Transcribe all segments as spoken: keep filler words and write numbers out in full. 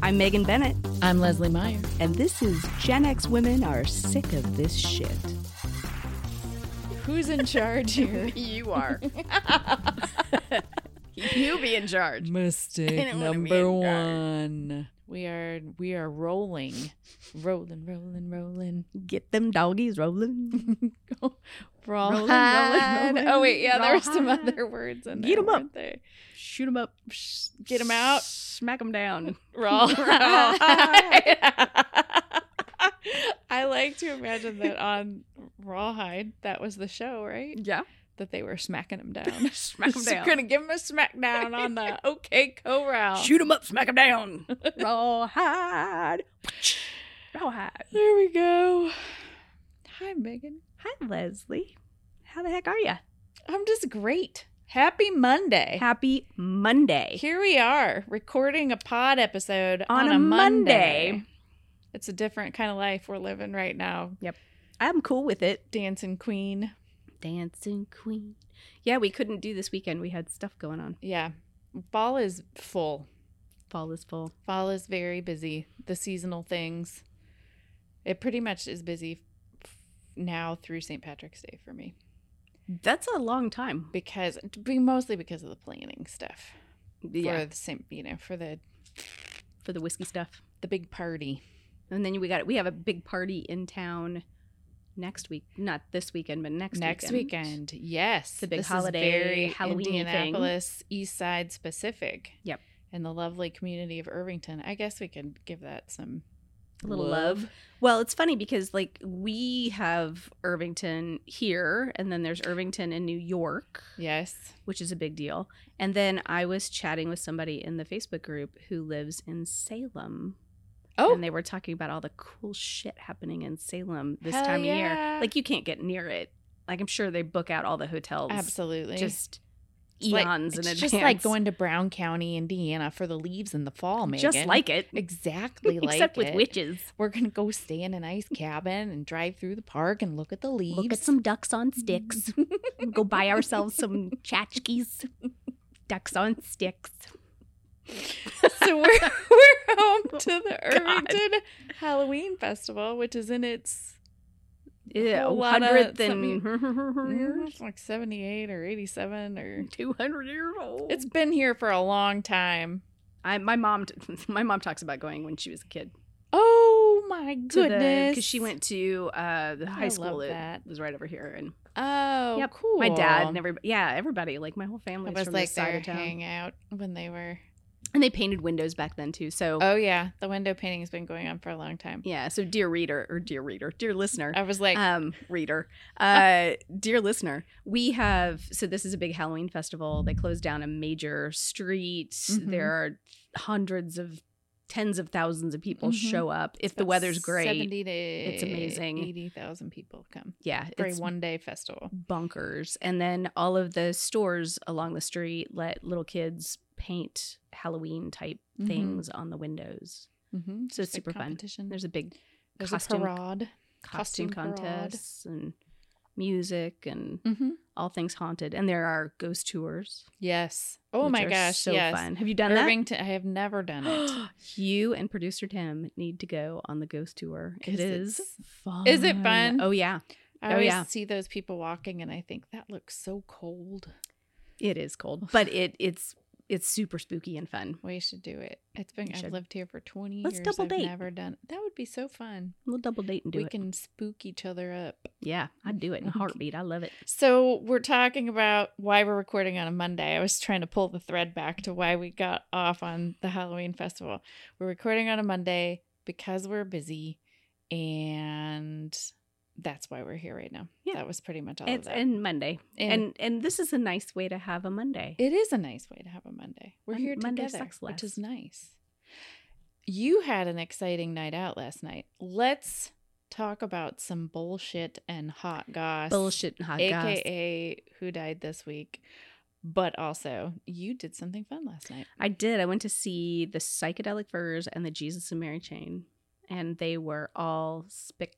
I'm Megan Bennett. I'm Leslie Meyer. And this is Gen X Women Are Sick of This Shit. Who's in charge here? You are. You be in charge. Mistake number one. We are we are rolling. Rolling, rolling, rolling. Get them doggies rolling. Roll rolling, hide. rolling, rolling. Oh, wait, yeah, there were some Roll other words in there. Get 'em up. weren't there? Shoot them up. Get them out. Smack them down. Roll. Rawhide. I like to imagine that on Rawhide, that was the show, right? Yeah. That they were smacking him down. Smack 'em down. Gonna give him a smack down on the OK Corral. Shoot them up. Smack them down. Rawhide. Rawhide. There we go. Hi, Megan. Hi, Leslie. How the heck are you? I'm just great. Happy Monday. Happy Monday. Here we are recording a pod episode On on, a a Monday. Monday. It's a different kind of life we're living right now. Yep. I'm cool with it. Dancing Queen. Dancing Queen. Yeah, we couldn't do this weekend. We had stuff going on. Yeah. Fall is full. Fall is full. Fall is very busy. The seasonal things. It pretty much is busy f- now through Saint Patrick's Day for me. That's a long time. Because, be mostly because of the planning stuff. Yeah. For the same, you know, for the For the whiskey stuff. the big party. And then we got we have a big party in town next week. Not this weekend, but next, Next weekend. weekend, yes. The big This holiday is very Halloween thing. Indianapolis East Side specific. Yep. In the lovely community of Irvington. I guess we could give that some A little love. Well, it's funny because like we have Irvington here, and then there's Irvington in New York, Yes. which is a big deal. And then I was chatting with somebody in the Facebook group who lives in Salem. Oh, And they were talking about all the cool shit happening in Salem this Hell time of yeah. year. Like you can't get near it. Like I'm sure they book out all the hotels absolutely. just It's like- eons in it's advance. just like going to Brown County, Indiana for the leaves in the fall, Megan. just like it. Exactly like Except with it. witches. We're going to go stay in a nice cabin and drive through the park and look at the leaves. Look at some ducks on sticks. Go buy ourselves some tchotchkes. Ducks on sticks. So we're we're home to the God. Irvington Halloween Festival, which is in its Yeah, whole lot of hundredth something- and mm, it's like seventy-eight or eighty-seven or two hundred years old. it's been here for a long time. I my mom t- my mom talks about going when she was a kid. Oh my goodness! Because she went to uh, the high I school love that that. was right over here, and Oh, Yep. cool. my dad and everybody, yeah, everybody, like my whole family It was was from like this side their of town. hangout when they were. And they painted windows back then too. So Oh yeah, the window painting has been going on for a long time. yeah, so dear reader or dear reader, dear listener, I was like, um reader uh dear listener, we have so this is a big Halloween festival. They close down a major street. Mhm. There are hundreds of tens of thousands of people Mhm. show up if the about weather's great. seventy to it's amazing. eighty thousand people come Yeah, for it's a one day festival. bonkers. And then all of the stores along the street let little kids paint Halloween type Mhm. things on the windows. Mm-hmm. So it's super fun. competition. There's a big There's costume- a parade. costume Costume parade. contests and music and Mm-hmm. all things haunted. And there are ghost tours. Yes. Oh which my are gosh. so yes. fun. Have you done Irvington. I have never done it. that? You and producer Tim need to go on the ghost tour. 'Cause It is it's- fun. Is it fun? Oh yeah, I Oh, always yeah. see those people walking, and I think that looks so cold. it is cold, but it it's it's super spooky and fun. We should do it. It's been. We I've should. lived here for twenty Let's years. double I've date. never done. That would be so fun. We'll double date and do we it. can spook each other up. Yeah, I'd do it in a heartbeat. I love it. So we're talking about why we're recording on a Monday. I was trying to pull the thread back to why we got off on the Halloween festival. We're recording on a Monday because we're busy, and that's why we're here right now. Yeah. That was pretty much all It's of that. and Monday, And- and and this is a nice way to have a Monday. It is a nice way to have a Monday. We're Mon- here Monday together, sucks which is less. nice. You had an exciting night out last night. Let's talk about some bullshit and hot goss. Bullshit and hot goss. A K A who died this week. But also, you did something fun last night. I did. I went to see the Psychedelic Furs and the Jesus and Mary Chain, and they were all spectacular.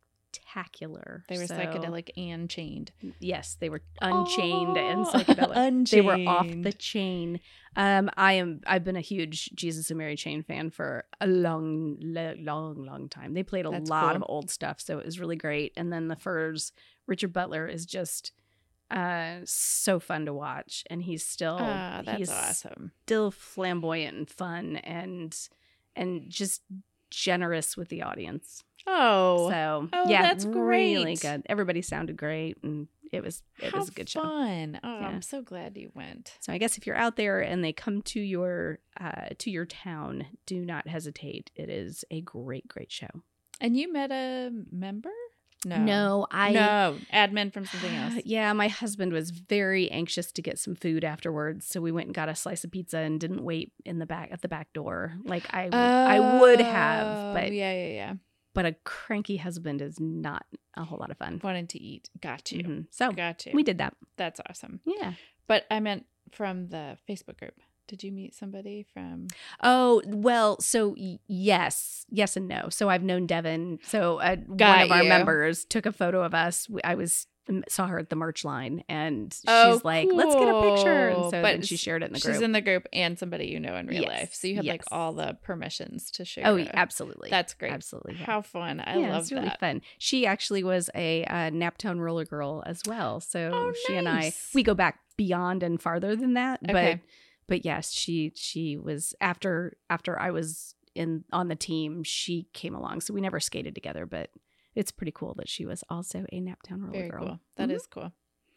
spectacular. They were So, psychedelic and chained. Yes, they were unchained Oh, and psychedelic. unchained. They were off the chain. Um, I am. I've been a huge Jesus and Mary Chain fan for a long, lo- long, long time. They played a That's lot cool. of old stuff, so it was really great. And then the Furs, Richard Butler is just uh so fun to watch, and he's still Ah, that's he's awesome. still flamboyant and fun, and and just generous with the audience. Oh, So oh, yeah, that's really great. good. Everybody sounded great, and it was it how was a good show. fun. Oh, Yeah. I'm so glad you went. So I guess if you're out there and they come to your uh, to your town, do not hesitate. It is a great, great show. And you met a member? No. No, I No, admin from something else. Yeah, my husband was very anxious to get some food afterwards, so we went and got a slice of pizza and didn't wait in the back at the back door like I would, I would have, Oh, but yeah, yeah, yeah. but a cranky husband is not a whole lot of fun. Wanted to eat. Got you. Mhm. So Got you. we did that. That's awesome. Yeah. But I meant from the Facebook group. Did you meet somebody from? Oh, well, so y- yes, yes and no. So I've known Devin. So uh, one Got of our you. members took a photo of us. We- I was saw her at the merch line, and Oh, she's like, "Let's get a picture." And cool. so But then she shared it in the She's group. in the group and somebody you know in real Yes, life. So you had like yes. all the permissions to share. oh, it. yeah, absolutely. That's great. Absolutely. yeah. How fun. I yeah, love it's really that. fun. She actually was a uh, Naptown roller girl as well. So Oh, she and I, nice. we go back beyond and farther than that. Okay. But but yes, she she was after after I was in on the team, she came along. So we never skated together, but it's pretty cool that she was also a Naptown roller Very girl. cool. That Mhm. is cool.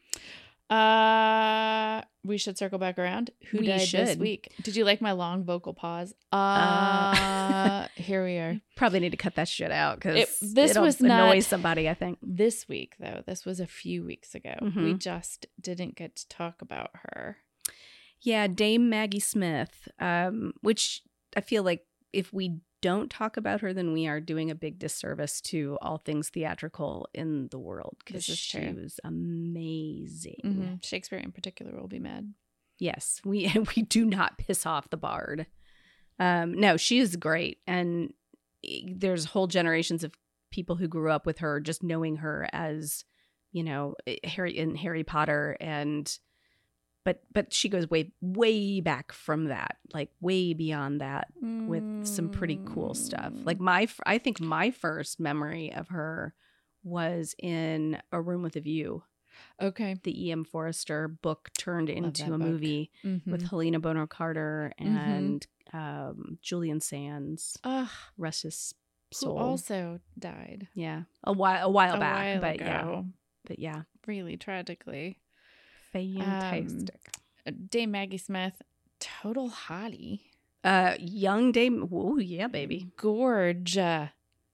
Uh, we should circle back around. Who We died this should. week? Did you like my long vocal pause? Uh, Uh, here we are. Probably need to cut that shit out because It- this it'll was annoy not- somebody, I think. This week, though, this was a few weeks ago. We Mhm. just didn't get to talk about her. Yeah, Dame Maggie Smith, um, which I feel like if we don't talk about her, then we are doing a big disservice to all things theatrical in the world, because This is she true. was amazing. Mhm. Shakespeare in particular will be mad. Yes, we we do not piss off the bard. Um, no, she is great, and there's whole generations of people who grew up with her, just knowing her as, you know, Harry in Harry Potter, and but but she goes way way back from that, like way beyond that, with some pretty cool stuff. Like my, f- I think my first memory of her was in A Room with a View, Okay. the E M Forrester book turned Love into that a book. movie Mhm. with Helena Bonham Carter Mhm. and um, Julian Sands, Ugh, rest his who soul. also died yeah, a while a while a back, while but ago. yeah, but yeah, Really tragically. fantastic. Dame Maggie Smith, total hottie. uh, young Dame, oh yeah, baby, Gorge. yeah.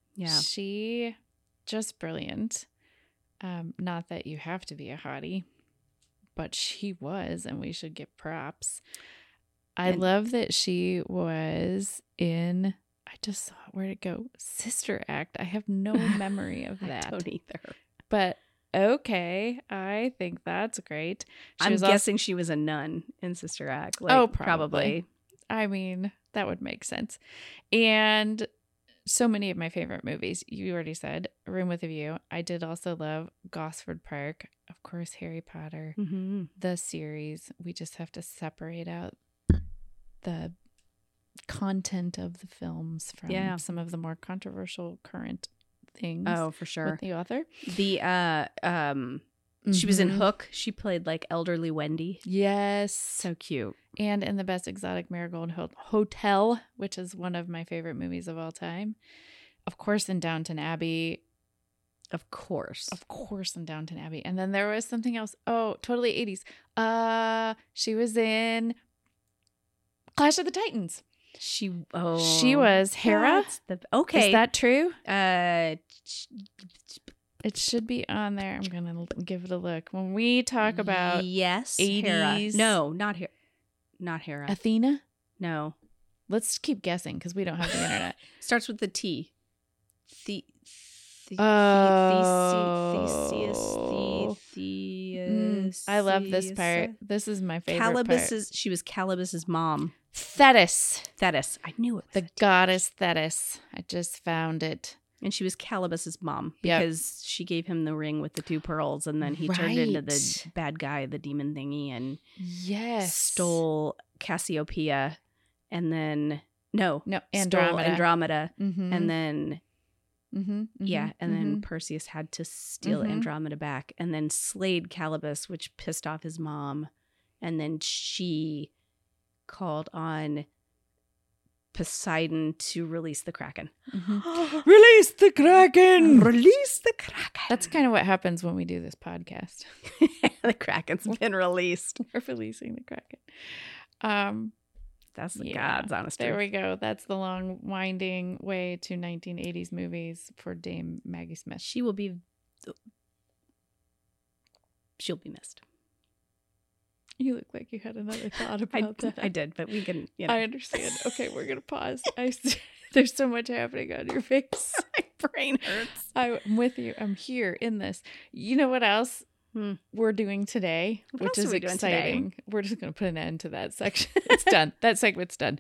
She just brilliant. Um, not that you have to be a hottie, but she was, and we should give props. I And- love that she was in, I just saw it, where'd it go? Sister Act. I have no memory of I that. don't either. But okay, I think that's great. She I'm was also- guessing she was a nun in Sister Act. Like, Oh, probably. probably. I mean, that would make sense. And so many of my favorite movies, you already said, A Room with a View. I did also love Gosford Park. Of course, Harry Potter, Mm-hmm. the series. We just have to separate out the content of the films from Yeah. some of the more controversial current things Oh, for sure. with the author. The uh, um, she was in Mhm. Hook. She played like elderly Wendy. Yes. So cute. And in The Best Exotic Marigold Ho- Hotel, which is one of my favorite movies of all time. Of course, in Downton Abbey. Of course. Of course, in Downton Abbey. And then there was something else. Oh, totally eighties. Uh, she was in Clash of the Titans. She oh She was Hera. that's The, okay. Is that true? uh It should be on there. I'm going to give it a look. When we talk about yes, eighties. Hera. No, not Hera. Not Hera. Athena, no. let's keep guessing because we don't have the internet. Starts with the T. The the Oh. Theseus, Mm, I love this part. This is my favorite part. Calibus's she was Calibus's mom. Thetis, Thetis. I knew it. the goddess Thetis. I just found it. And she was Calibus's mom Yep. because she gave him the ring with the two pearls, and then he turned into the Right. bad guy, the demon thingy, and Yes. stole Cassiopeia, and then no, No, stole Andromeda. Andromeda, Mm-hmm. and then mm-hmm. yeah, and then mm-hmm. Perseus had to steal Mhm. Andromeda back, and then slayed Calibus, which pissed off his mom, and then she called on Poseidon to release the Kraken. Mhm. Release the Kraken! Release the Kraken! That's kind of what happens when we do this podcast. The Kraken's been released. We're releasing the Kraken. Um, That's the Yeah, God's honest there truth. we go. That's the long winding way to nineteen eighties movies for Dame Maggie Smith. She will be. She'll be missed. You look like you had another thought I, about that. I did, but we can. You know. I understand. Okay, we're gonna pause. I s- there's so much happening on your face. My brain hurts. I'm with you. I'm here in this. You know what else Hmm. we're doing today, What which else are is we doing today? exciting. We're just gonna put an end to that section. It's done. That segment's done.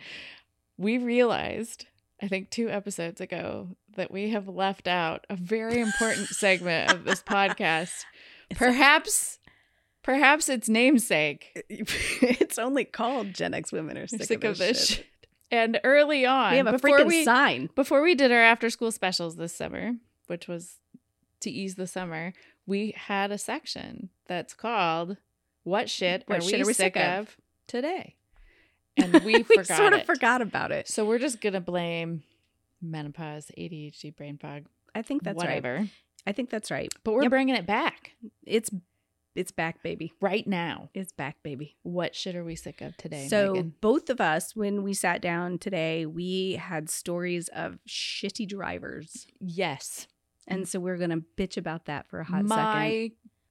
We realized, I think two episodes ago, that we have left out a very important segment of this podcast. It's- Perhaps, perhaps its namesake. It's only called Gen X Women Are Sick, Sick of of This this Shit. shit. And early on, We have a before freaking we sign. before we did our after school specials this summer, which was to ease the summer, we had a section that's called "What shit, What are, shit we are we sick sick of?" of today?" And we, we forgot sort of it. forgot about it. So we're just gonna blame menopause, A D H D, brain fog, I think that's right. whatever. I think that's right. But we're Yep. bringing it back It's it's back, baby. right now. It's back, baby. What shit are we sick of today, So Megan? both of us, when we sat down today, we had stories of shitty drivers, Yes, and so we're gonna bitch about that for a hot second. my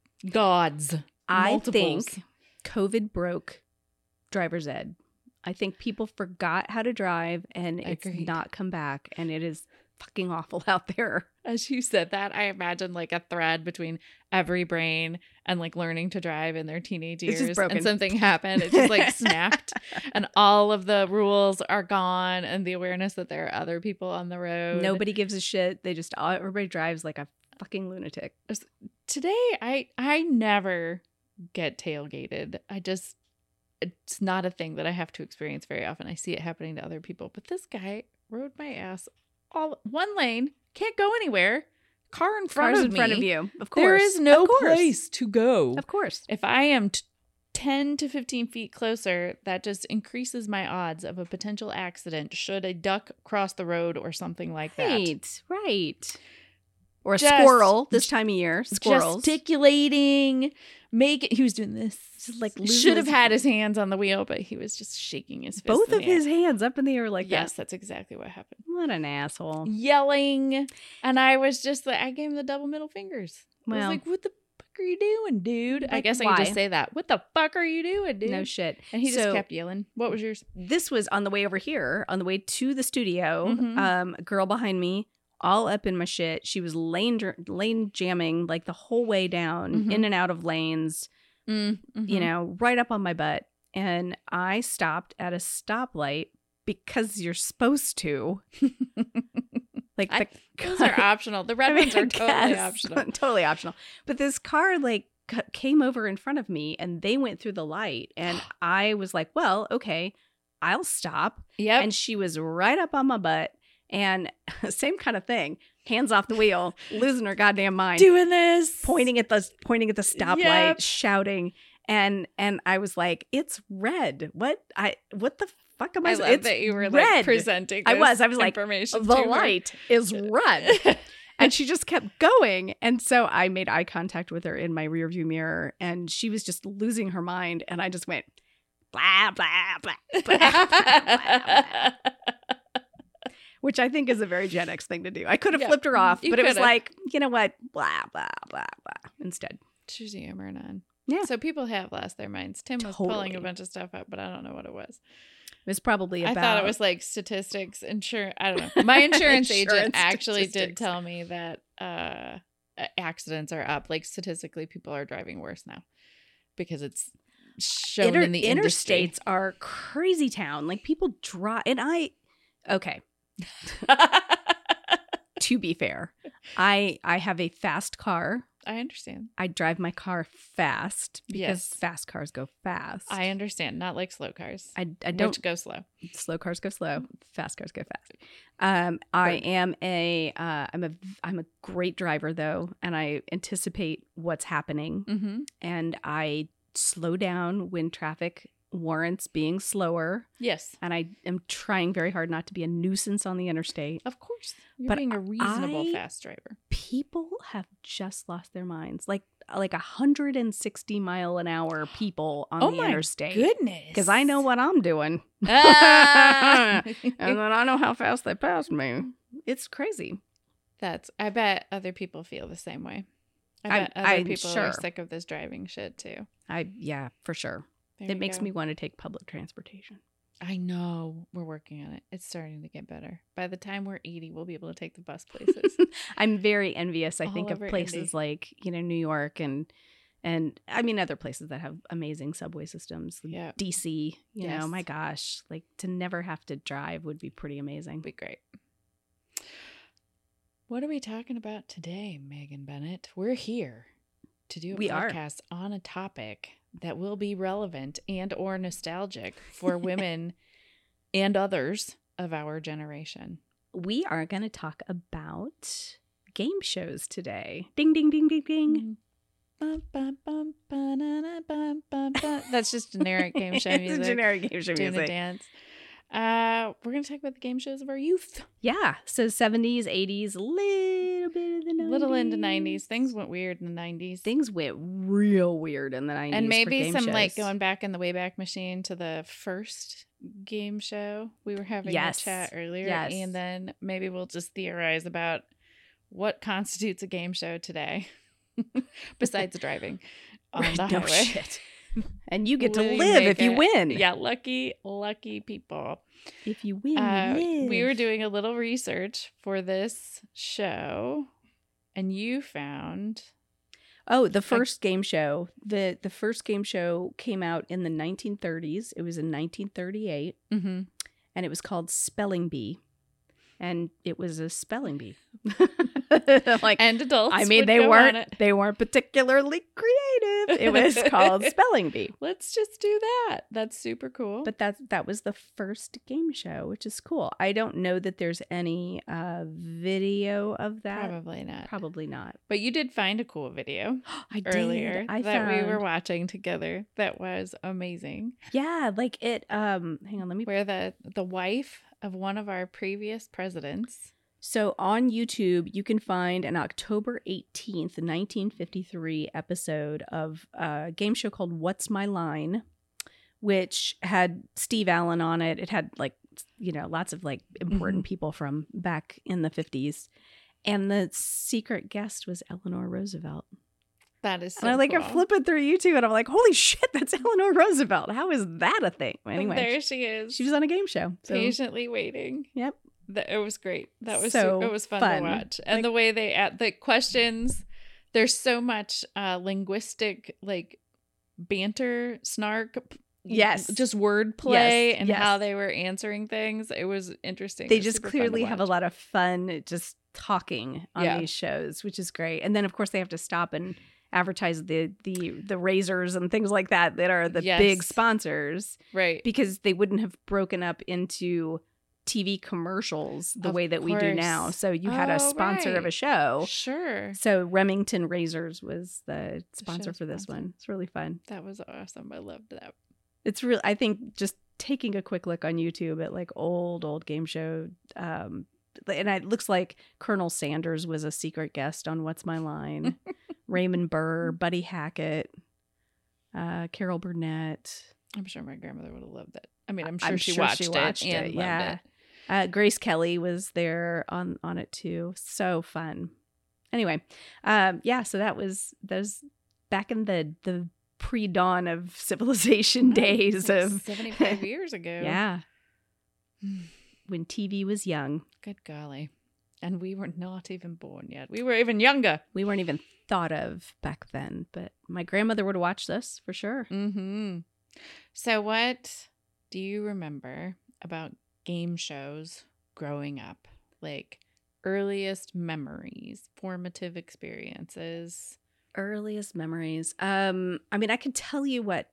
gods. I multiples. think COVID broke driver's ed. I think people forgot how to drive, and it's Agreed. not come back, and it is fucking awful out there. As you said that, I imagine like a thread between every brain and like learning to drive in their teenage It's just years. broken. And something happened. It just like snapped. And all of the rules are gone. And the awareness that there are other people on the road. Nobody gives a shit. They just everybody drives like a fucking lunatic. Today, I I never get tailgated. I just, it's not a thing that I have to experience very often. I see it happening to other people. But this guy rode my ass all one lane, can't go anywhere. Car in front Cars of in front me. of you. Of course. There is no Of course. place to go. Of course. If I am t- ten to fifteen feet closer, that just increases my odds of a potential accident should a duck cross the road or something like that. Right. Right. Or a Just- squirrel this time of year. Squirrels. Gesticulating, make it. He was doing this. Just, like, losing should have his- had his hands on the wheel, but he was just shaking his fist. Both in of the air. his hands up in the air like Yes, that. that's exactly what happened. What an asshole. Yelling, and I was just like, I gave him the double middle fingers. I Well, was like, "What the fuck are you doing, dude?" I Like, guess I why? could just say that. What the fuck are you doing, dude? no shit. And he just So- kept yelling. What was yours? This was on the way over here, on the way to the studio. Mhm. Um, a girl behind me, all up in my shit. She was lane dr- lane jamming like the whole way down, Mhm. in and out of lanes. Mm, You know, right up on my butt. And I stopped at a stoplight because you're supposed to. Like I- the those are optional. The red I mean, ones are I totally guess. optional. Totally optional. But this car like c- came over in front of me and they went through the light and I was like, well, okay, I'll stop. Yep. And she was right up on my butt and same kind of thing. Hands off the wheel, losing her goddamn mind. doing this, Pointing at the pointing at the stoplight, Yep. shouting. And and I was like, it's red. What I what the fuck am I, I so- love it's that you were red. like presenting. I this was. I was like, information the to her. light is red. And she just kept going. And so I made eye contact with her in my rearview mirror and she was just losing her mind. And I just went, blah, blah, blah, blah, blah, blah, blah. Which I think is a very Gen X thing to do. I could have Yeah, flipped her off, you but it was could've. like, you know what? Blah, blah, blah, blah instead. She's yammering on. Yeah. So people have lost their minds. Tim was pulling Totally. a bunch of stuff up, but I don't know what it was. It was probably about. I thought it was like statistics, insurance. I don't know. My insurance, agent Insurance actually did statistics. tell me that uh, accidents are up. Like statistically, people are driving worse now because it's shown Inter- in the industry. interstates are crazy town. Like people drive. And I, okay. to be fair, I I have a fast car. I understand. I drive my car fast because Yes. fast cars go fast. I understand. Not like slow cars. I, I don't Which go slow. slow cars go slow, fast cars go fast. Um, I Right. am a uh, I'm a I'm a great driver though, and I anticipate what's happening, Mm-hmm. and I slow down when traffic warrants being slower, Yes. and I am trying very hard not to be a nuisance on the interstate. Of course. You're But being a reasonable I- fast driver. People have just lost their minds, like like one hundred sixty mile an hour people on Oh the my interstate. goodness. Because I know what I'm doing. Ah! And then I know how fast they passed me. It's crazy. That's, I bet other people feel the same way. I I- bet other I'm people sure. are sick of this driving shit too. I yeah, for sure. There It you makes go. me want to take public transportation. I know. We're working on it. It's starting to get better. By the time we're eighty, we'll be able to take the bus places. I'm very envious. I think All of over places Indy. like, you know, New York and and I mean other places that have amazing subway systems. Yeah. D C, you know, Yes. my gosh, like to never have to drive would be pretty amazing. Be great. What are we talking about today, Megan Bennett? We're here to do a We are. podcast on a topic that will be relevant and or nostalgic for women and others of our generation. We are going to talk about game shows today. Ding ding ding ding ding. Bum, bum, bum, ba-na-na, bum, bum, bum. That's just generic game show It's music. generic game show Doing the music. dance. Uh, we're going to talk about the game shows of our youth. Yeah, so seventies, eighties, little bit of the nineties. Little into nineties. Things went weird in the nineties. Things went real weird in the nineties. And for maybe game some like shows. going back in the Wayback Machine to the first game show. We were having Yes. a chat earlier. Yes. And then maybe we'll just theorize about what constitutes a game show today. Besides driving on the No highway. shit. And you get to We live make if you it. win. Yeah, lucky, lucky people. If you win, Uh, you live. we were doing a little research for this show, and you found Oh, the first game show. The the first game show came out in the nineteen thirties. It was in nineteen thirty-eight, mm-hmm. and it was called Spelling Bee. And it was a spelling bee. like and adults. I mean, would they go on weren't it. they weren't particularly creative. It was called Spelling Bee. Let's just do that. That's super cool. But that that was the first game show, which is cool. I don't know that there's any uh, video of that. Probably not. Probably not. But you did find a cool video I earlier did. I that found, we were watching together. That was amazing. Yeah, like it. Um, hang on, let me. Where the the wife of one of our previous presidents. So on YouTube, you can find an October eighteenth, nineteen fifty-three episode of a game show called What's My Line, which had Steve Allen on it. It had like, you know, lots of like important people from back in the fifties. And the secret guest was Eleanor Roosevelt. That is so and I like cool. are flipping through YouTube and I'm like, holy shit, that's Eleanor Roosevelt. How is that a thing? Anyway, there she is. she was on a game show. So, patiently waiting. yep. That it was great. That was So so, it was fun, fun. to watch. And Like- the way they at the questions, there's so much uh linguistic like banter, snark, p- Yes. just wordplay Yes, and yes. how they were answering things. It was interesting. They It was just super fun to clearly have a watch. lot of fun just talking on Yeah. these shows, which is great. And then of course they have to stop and advertise the the the razors and things like that that are the Yes. big sponsors right. because they wouldn't have broken up into T V commercials the Of way that we do now. course. So you had a Oh, sponsor of a right. show. Sure. So Remington Razors was the sponsor show's for this sponsor. one. It's really fun. That was awesome. I loved that. It's real. I think just taking a quick look on YouTube at like old, old game show. Um, and it looks like Colonel Sanders was a secret guest on What's My Line. Raymond Burr, Buddy Hackett, uh, Carol Burnett. I'm sure my grandmother would have loved it. I mean, I'm sure, I'm she, sure watched she watched it, it, and loved yeah. it. Uh, Grace Kelly was there on on it too. So fun. Anyway, um, yeah. So that was those back in the the pre dawn of civilization Oh, days like of seventy-five years ago. yeah, when T V was young. Good golly. And we were not even born yet. We were even younger. We weren't even thought of back then, but my grandmother would watch this for sure. Mm-hmm. So what do you remember about game shows growing up? Like earliest memories, formative experiences? Earliest memories. Um, I mean, I can tell you what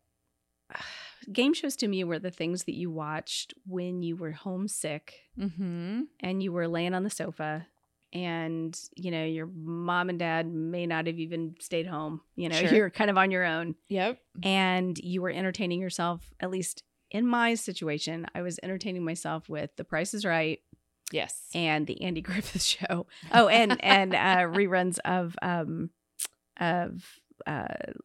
game shows to me were the things that you watched when you were homesick Mm-hmm. and you were laying on the sofa and, you know, your mom and dad may not have even stayed home. You know, Sure. you're kind of on your own Yep. and you were entertaining yourself. At least in my situation, I was entertaining myself with The Price is Right Yes. and the Andy Griffith Show. Oh, and and uh, reruns of um of uh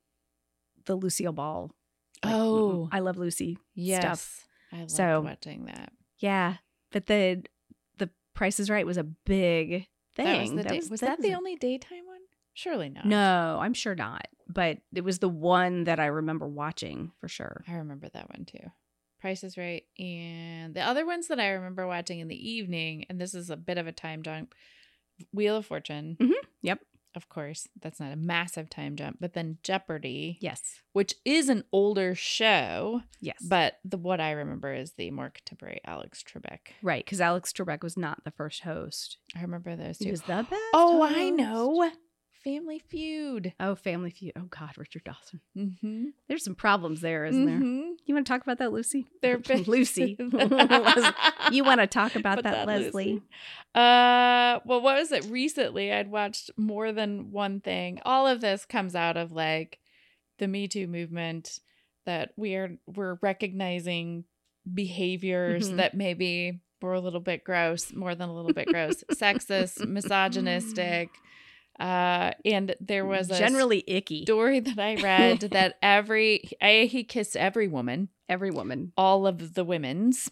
the Lucille Ball. Like, Oh. I Love Lucy Yes. stuff. I loved So- watching that. Yeah, but the the Price is Right was a big thing. That was the day- was, that was the a- only daytime one? Surely not. No, I'm sure not. But it was the one that I remember watching for sure. I remember that one too. Price is Right. And the other ones that I remember watching in the evening, and this is a bit of a time jump, Wheel of Fortune. Mhm. Yep. Of course, that's not a massive time jump. But then Jeopardy, Yes. which is an older show, Yes. but the what I remember is the more contemporary Alex Trebek. Right, because Alex Trebek was not the first host. I remember those He two. was the best. Oh, I host. know. Family Feud. Oh, Family Feud. Oh God, Richard Dawson. Mm-hmm. There's some problems there, isn't there? Mm-hmm. You want to talk about that, Lucy? They're Lucy. Les- you want to talk about Put that, Leslie? Lucy. Uh, well, what was it recently? I'd watched more than one thing. All of this comes out of like the Me Too movement, that we are we're recognizing behaviors Mhm. that maybe were a little bit gross, more than a little bit gross, sexist, misogynistic. Uh, and there was a Generally icky. story that I read that every I, he kissed every woman, Every woman. all of the women's,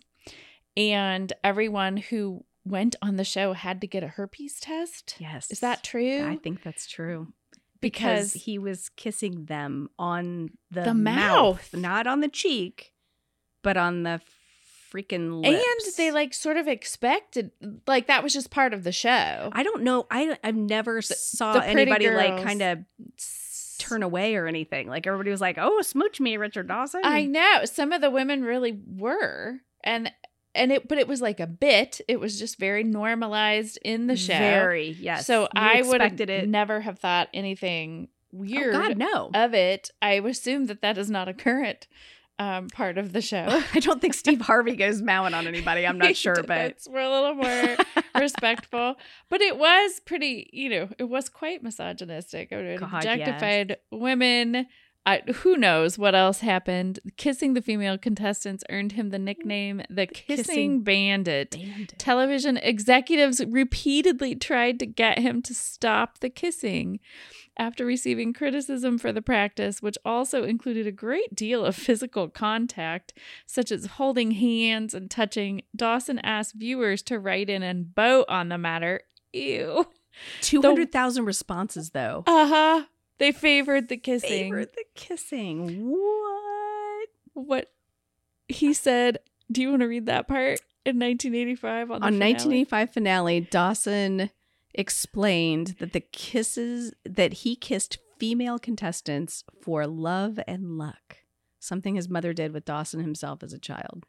and everyone who went on the show had to get a herpes test. Yes. Is that true? I think that's true. because Because he was kissing them on the, The mouth, mouth. not on the cheek, but on the freaking lips. and they like sort of expected, like that was just part of the show. I don't know. I I've never saw the pretty anybody like girls. kind of turn away or anything. Like everybody was like, "Oh, smooch me, Richard Dawson." I know some of the women really were, and and it, but it was like a bit. It was just very normalized in the show. Very yes. So You I would expected it. never have thought anything weird Oh God, no. of it. I assume that that is not a current um, part of the show. I don't think Steve Harvey goes mowing on anybody. I'm not sure, but It's- we're a little more respectful. But it was pretty, you know, it was quite misogynistic. It God, objectified women. I, who knows what else happened? Kissing the female contestants earned him the nickname the Kissing, Kissing Bandit. Bandit. Television executives repeatedly tried to get him to stop the kissing. After receiving criticism for the practice, which also included a great deal of physical contact, such as holding hands and touching, Dawson asked viewers to write in and vote on the matter. Ew. two hundred thousand responses though. Uh-huh. They favored the kissing. Favorite the kissing. What? What he said. Do you want to read that part? In nineteen eighty-five on the On finale? nineteen eighty-five finale, Dawson explained that the kisses that he kissed female contestants for love and luck, something his mother did with Dawson himself as a child.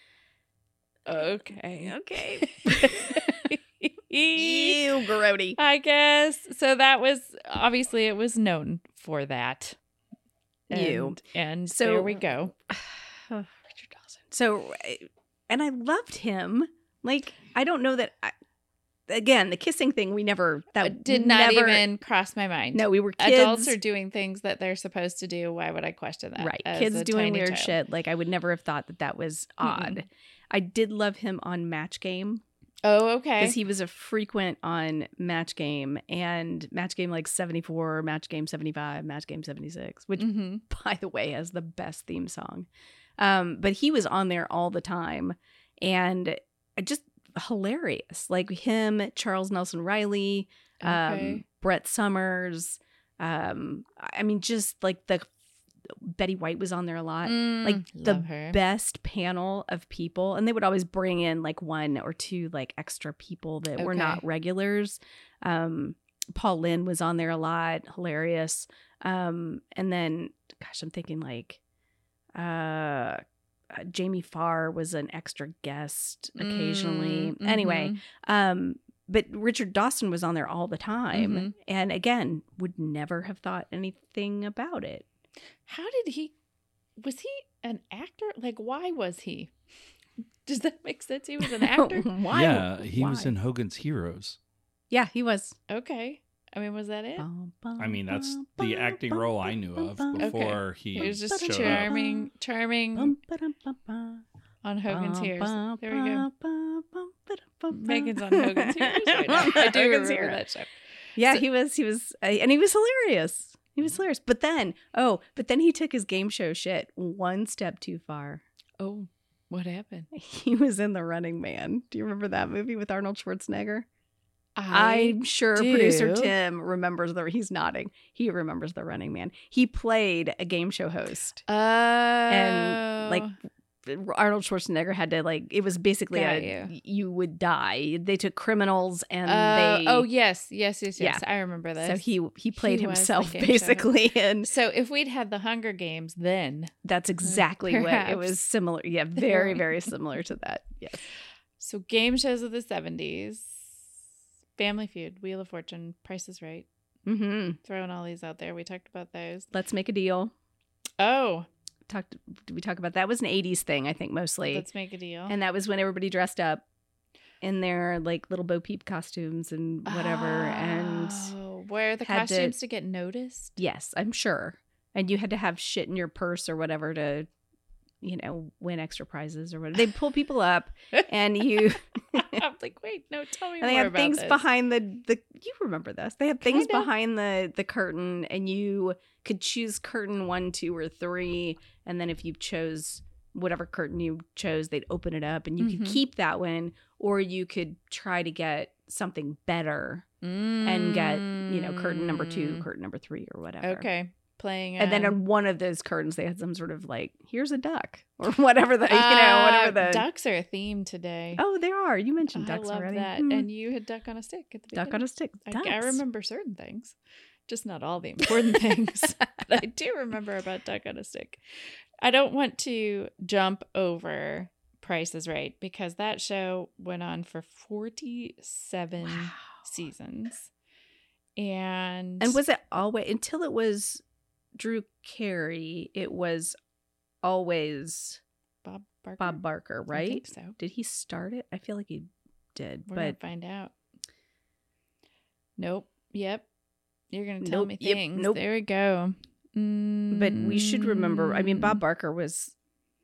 Okay. Okay. Ew, Ew, grody. I guess. So that was obviously it was known for that. Ew. And, and So- there we go. Oh, Richard Dawson. So, and I loved him. Like, I don't know that. I, again, the kissing thing, we never. That It did not never, even cross my mind. No, we were kids. Adults are doing things that they're supposed to do. Why would I question that? Right. as Kids a doing tiny weird child? shit. Like, I would never have thought that that was odd. Mm-mm. I did love him on Match Game Oh, okay. because he was a frequent on Match Game and Match Game like seventy-four, Match Game seventy-five, Match Game seventy-six, which, hmm by the way, has the best theme song. Um, but he was on there all the time and just hilarious. Like him, Charles Nelson Riley, um, Okay. Brett Summers. Um, I mean, just like the Betty White was on there a lot. Mm, like the love her. best panel of people, and they would always bring in like one or two like extra people that were Okay. not regulars. Um, Paul Lynn was on there a lot, hilarious. Um, and then, gosh, I'm thinking like, uh, uh, Jamie Farr was an extra guest occasionally. Mm, Anyway, mhm. um, but Richard Dawson was on there all the time. Mhm. And again, would never have thought anything about it. How did he, was he an actor? Like, why was he? Does that make sense? He was an actor? Why? Yeah, he was Why? in Hogan's Heroes. Yeah, he was. Okay. I mean, was that it? I mean, that's the acting role I knew of before he, He was just showed up. charming, charming on Hogan's Heroes. There we go. Megan's on Hogan's Heroes right now. I do Hogan's remember Heroes. that show. Yeah, So- he was. He was, uh, and he was hilarious. He was hilarious. But then, oh, but then he took his game show shit one step too far. Oh, what happened? He was in The Running Man. Do you remember that movie with Arnold Schwarzenegger? I I'm sure do. producer Tim remembers the. He's nodding. He remembers The Running Man. He played a game show host. Oh. And, like, Arnold Schwarzenegger had to, like, it was basically Got a you. you would die. They took criminals and Uh, they. oh yes, yes, yes, yes. Yeah. I remember this. So he he played He was the himself game show basically, and So if we'd had the Hunger Games, then that's exactly what it Perhaps. was similar. Yeah, very very similar to that. Yes. so game shows of the seventies, Family Feud, Wheel of Fortune, Price is Right. Mm-hmm. Throwing all these out there. We talked about those. Let's Make a Deal. Oh, Talked. Did we talk about that? That was an eighties thing, I think, mostly, let's make a deal. and that was when everybody dressed up in their like little Bo Peep costumes and whatever. And Oh, where the had to- costumes to, get noticed. yes, I'm sure. And you had to have shit in your purse or whatever to, you know, win extra prizes or whatever. They pull people up, and you. I'm like, wait, no, tell me And they more had about things this. behind the, the you remember this. They had things Kind of. behind the the curtain, and you could choose curtain one, two, or three. And then if you chose whatever curtain you chose, they'd open it up and you Mhm. could keep that one, or you could try to get something better and get, you know, curtain number two, Mm. curtain number three, or whatever. Okay, playing. And then um, on one of those curtains, they had some sort of like, here's a duck or whatever the, you know, whatever uh, the. ducks are a theme today. Oh, there are. You mentioned I ducks love already. that. Hmm. And you had duck on a stick at the beginning. Duck on a stick. I, Ducks. I remember certain things, just not all the important things. But I do remember about duck on a stick. I don't want to jump over Price is Right because that show went on for forty-seven Wow. seasons. And And was it always until it was Drew Carey? It was always Bob Barker? Bob Barker, I right? think so. Did he start it? I feel like he did, We're gonna but find out. Nope. Yep. You're gonna tell Nope. me Yep. things. Nope. There we go. but we should remember. I mean, Mm. Bob Barker was,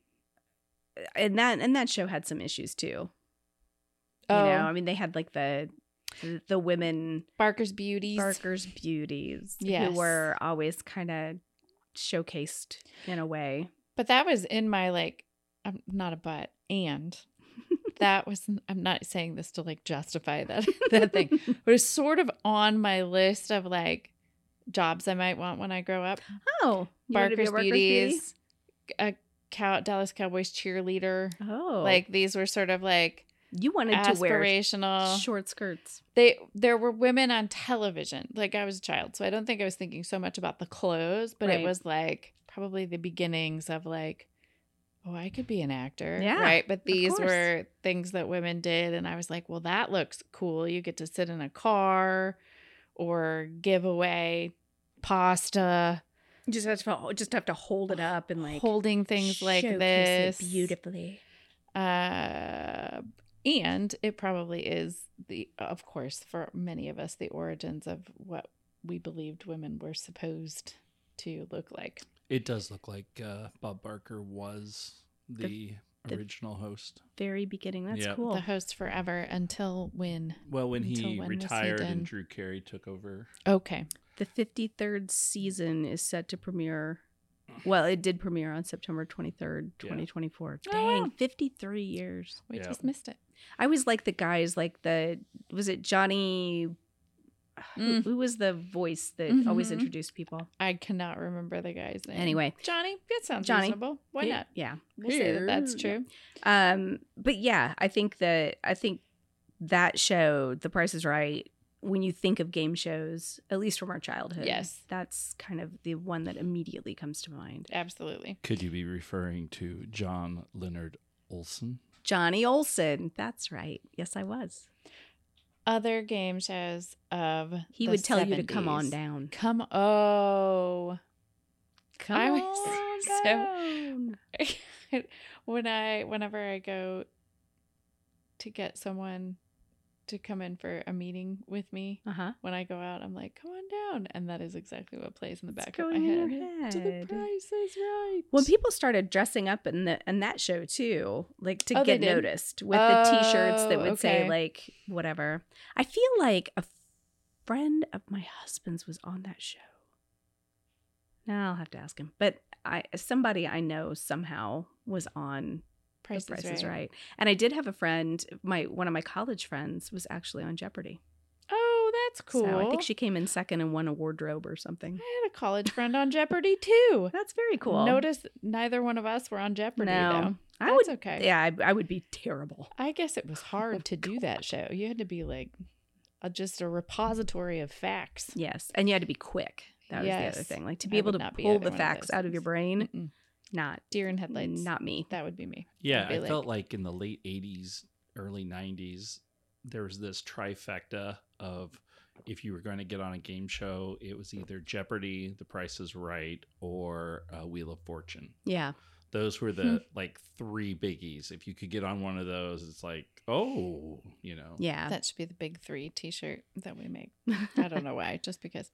and that and that show had some issues too. You Oh, know, I mean, they had like the the, the women Barker's Beauties. Barker's beauties, Yes. who were always kind of showcased in a way. But that was in my like. I'm not a butt, and that was. I'm not saying this to like justify that that thing, but it's sort of on my list of like jobs I might want when I grow up. Oh, you wanted to be Barker's a Barker's Beauty? Beauties, a cow, Dallas Cowboys cheerleader. Oh, Like these were sort of like you wanted to wear aspirational. short skirts. They there were women on television. Like I was a child, so I don't think I was thinking so much about the clothes, but Right. it was like probably the beginnings of like, oh, I could be an actor. Yeah, Right. But these course. were things that women did. And I was like, well, that looks cool. You get to sit in a car or give away pasta, You just have to just have to hold it up and like holding things like showcase this. it beautifully. Uh, and it probably is the, of course, for many of us, the origins of what we believed women were supposed to look like. It does look like uh, Bob Barker was the, the- original host. Very beginning. That's Yeah. cool. The host forever until when? Well, when Until he when was he retired done? and Drew Carey took over. Okay. The fifty-third season is set to premiere. Well, it did premiere on September twenty-third, Yeah. twenty twenty-four. Oh, Dang, wow. fifty-three years. We Yeah. just missed it. I always like the guys like the was it Johnny who, Mm. who was the voice that always Mhm. introduced people? I cannot remember the guy's name. Anyway, Johnny, that sounds Johnny. reasonable. Why yeah, not? Yeah. We'll say that that's Here. true. Um, but yeah, I think that I think that show, The Price is Right, when you think of game shows, at least from our childhood, Yes. that's kind of the one that immediately comes to mind. Absolutely. Could you be referring to John Leonard Olson? Johnny Olson. That's right. Yes, I was. other game shows of He the would tell you to come on seventies. down. Come oh. Come I was on so- down. when I whenever I go to get someone to come in for a meeting with me, Uh-huh. when I go out, I'm like, come on down. And that is exactly what plays in the back It's of my going in head. your To the head. Price is Right. When people started dressing up in the in that show too, like to Oh, they get did? noticed with the T-shirts that Oh, would say okay. like whatever. I feel like a friend of my husband's was on that show. Now I'll have to ask him, but I somebody I know somehow was on Price, The Price is, is right. Right. And I did have a friend, my one of my college friends was actually on Jeopardy. Oh, that's cool. So I think she came in second and won a wardrobe or something. I had a college friend on Jeopardy too. That's very cool. Notice neither one of us were on Jeopardy No, though. I That's would. okay. Yeah, I, I would be terrible. I guess it was hard Oh, to do that show. You had to be like a, just a repository of facts. Yes, and you had to be quick. That was the Yes. other thing. Like to be I able would to not be pull either the one of facts those out of your things. brain. Mm-mm. Not, Deer in headlights. not me. That would be me. Yeah, I'd be I like- felt like in the late eighties, early nineties, there was this trifecta of if you were going to get on a game show, it was either Jeopardy, The Price is Right, or uh, Wheel of Fortune. Yeah, Those were the like three biggies. If you could get on one of those, it's like, oh, you know. yeah. That should be the big three t-shirt that we make. I don't know why, just because.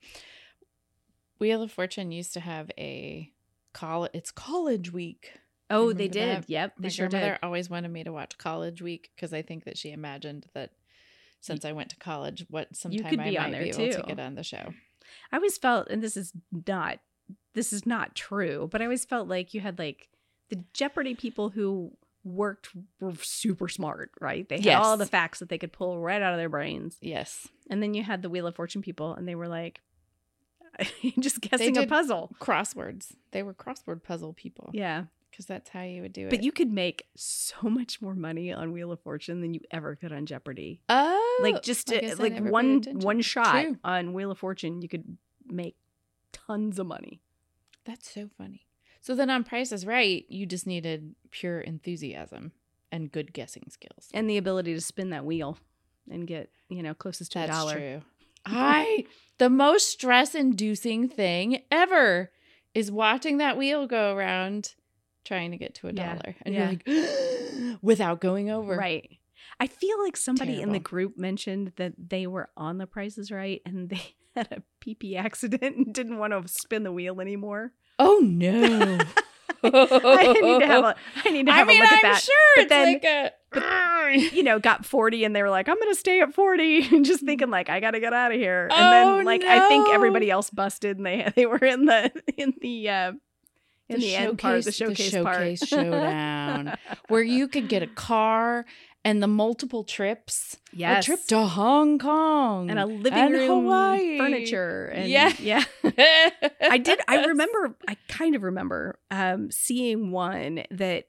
Wheel of Fortune used to have a college. It's College Week. oh, they remember did. that. Yep, My they sure grandmother did. always wanted me to watch College Week because I think that she imagined that since I went to college, what sometime could I be on might there, be able to too. get on the show. I always felt, and this is not, this is not true, but I always felt like you had like the Jeopardy people who worked were super smart, right? They had Yes. all the facts that they could pull right out of their brains, Yes, and then you had the Wheel of Fortune people, and they were like just guessing did- a puzzle. crosswords. They were crossword puzzle people. Yeah. because that's how you would do it. But you could make so much more money on Wheel of Fortune than you ever could on Jeopardy. oh, Like just I uh, guess I like never paid one attention. one shot True. on Wheel of Fortune, you could make tons of money. That's so funny. So then on Price is Right, you just needed pure enthusiasm and good guessing skills. And the ability to spin that wheel and get, you know, closest to That's a dollar. true. I the most stress-inducing thing ever is watching that wheel go around trying to get to a Yeah. dollar. And Yeah. you're like, without going over. Right. I feel like somebody in the Terrible. group mentioned that they were on The Price is Right and they had a pee-pee accident and didn't want to spin the wheel anymore. Oh no. I need to have a I need to have I mean, a look I'm at that. sure But it's then- like a You know, got forty and they were like, I'm going to stay at forty and just thinking like, I got to get out of here. And Oh, then like, I think no. everybody else busted and they they were in the, in the, uh, in the, end part, the showcase- showcase, the part. showcase showdown. where you could get a car and the multiple trips. Yes. A trip to Hong Kong. and a living and room Hawaii. furniture. And Yeah. yeah. I did. I remember. I kind of remember um, seeing one that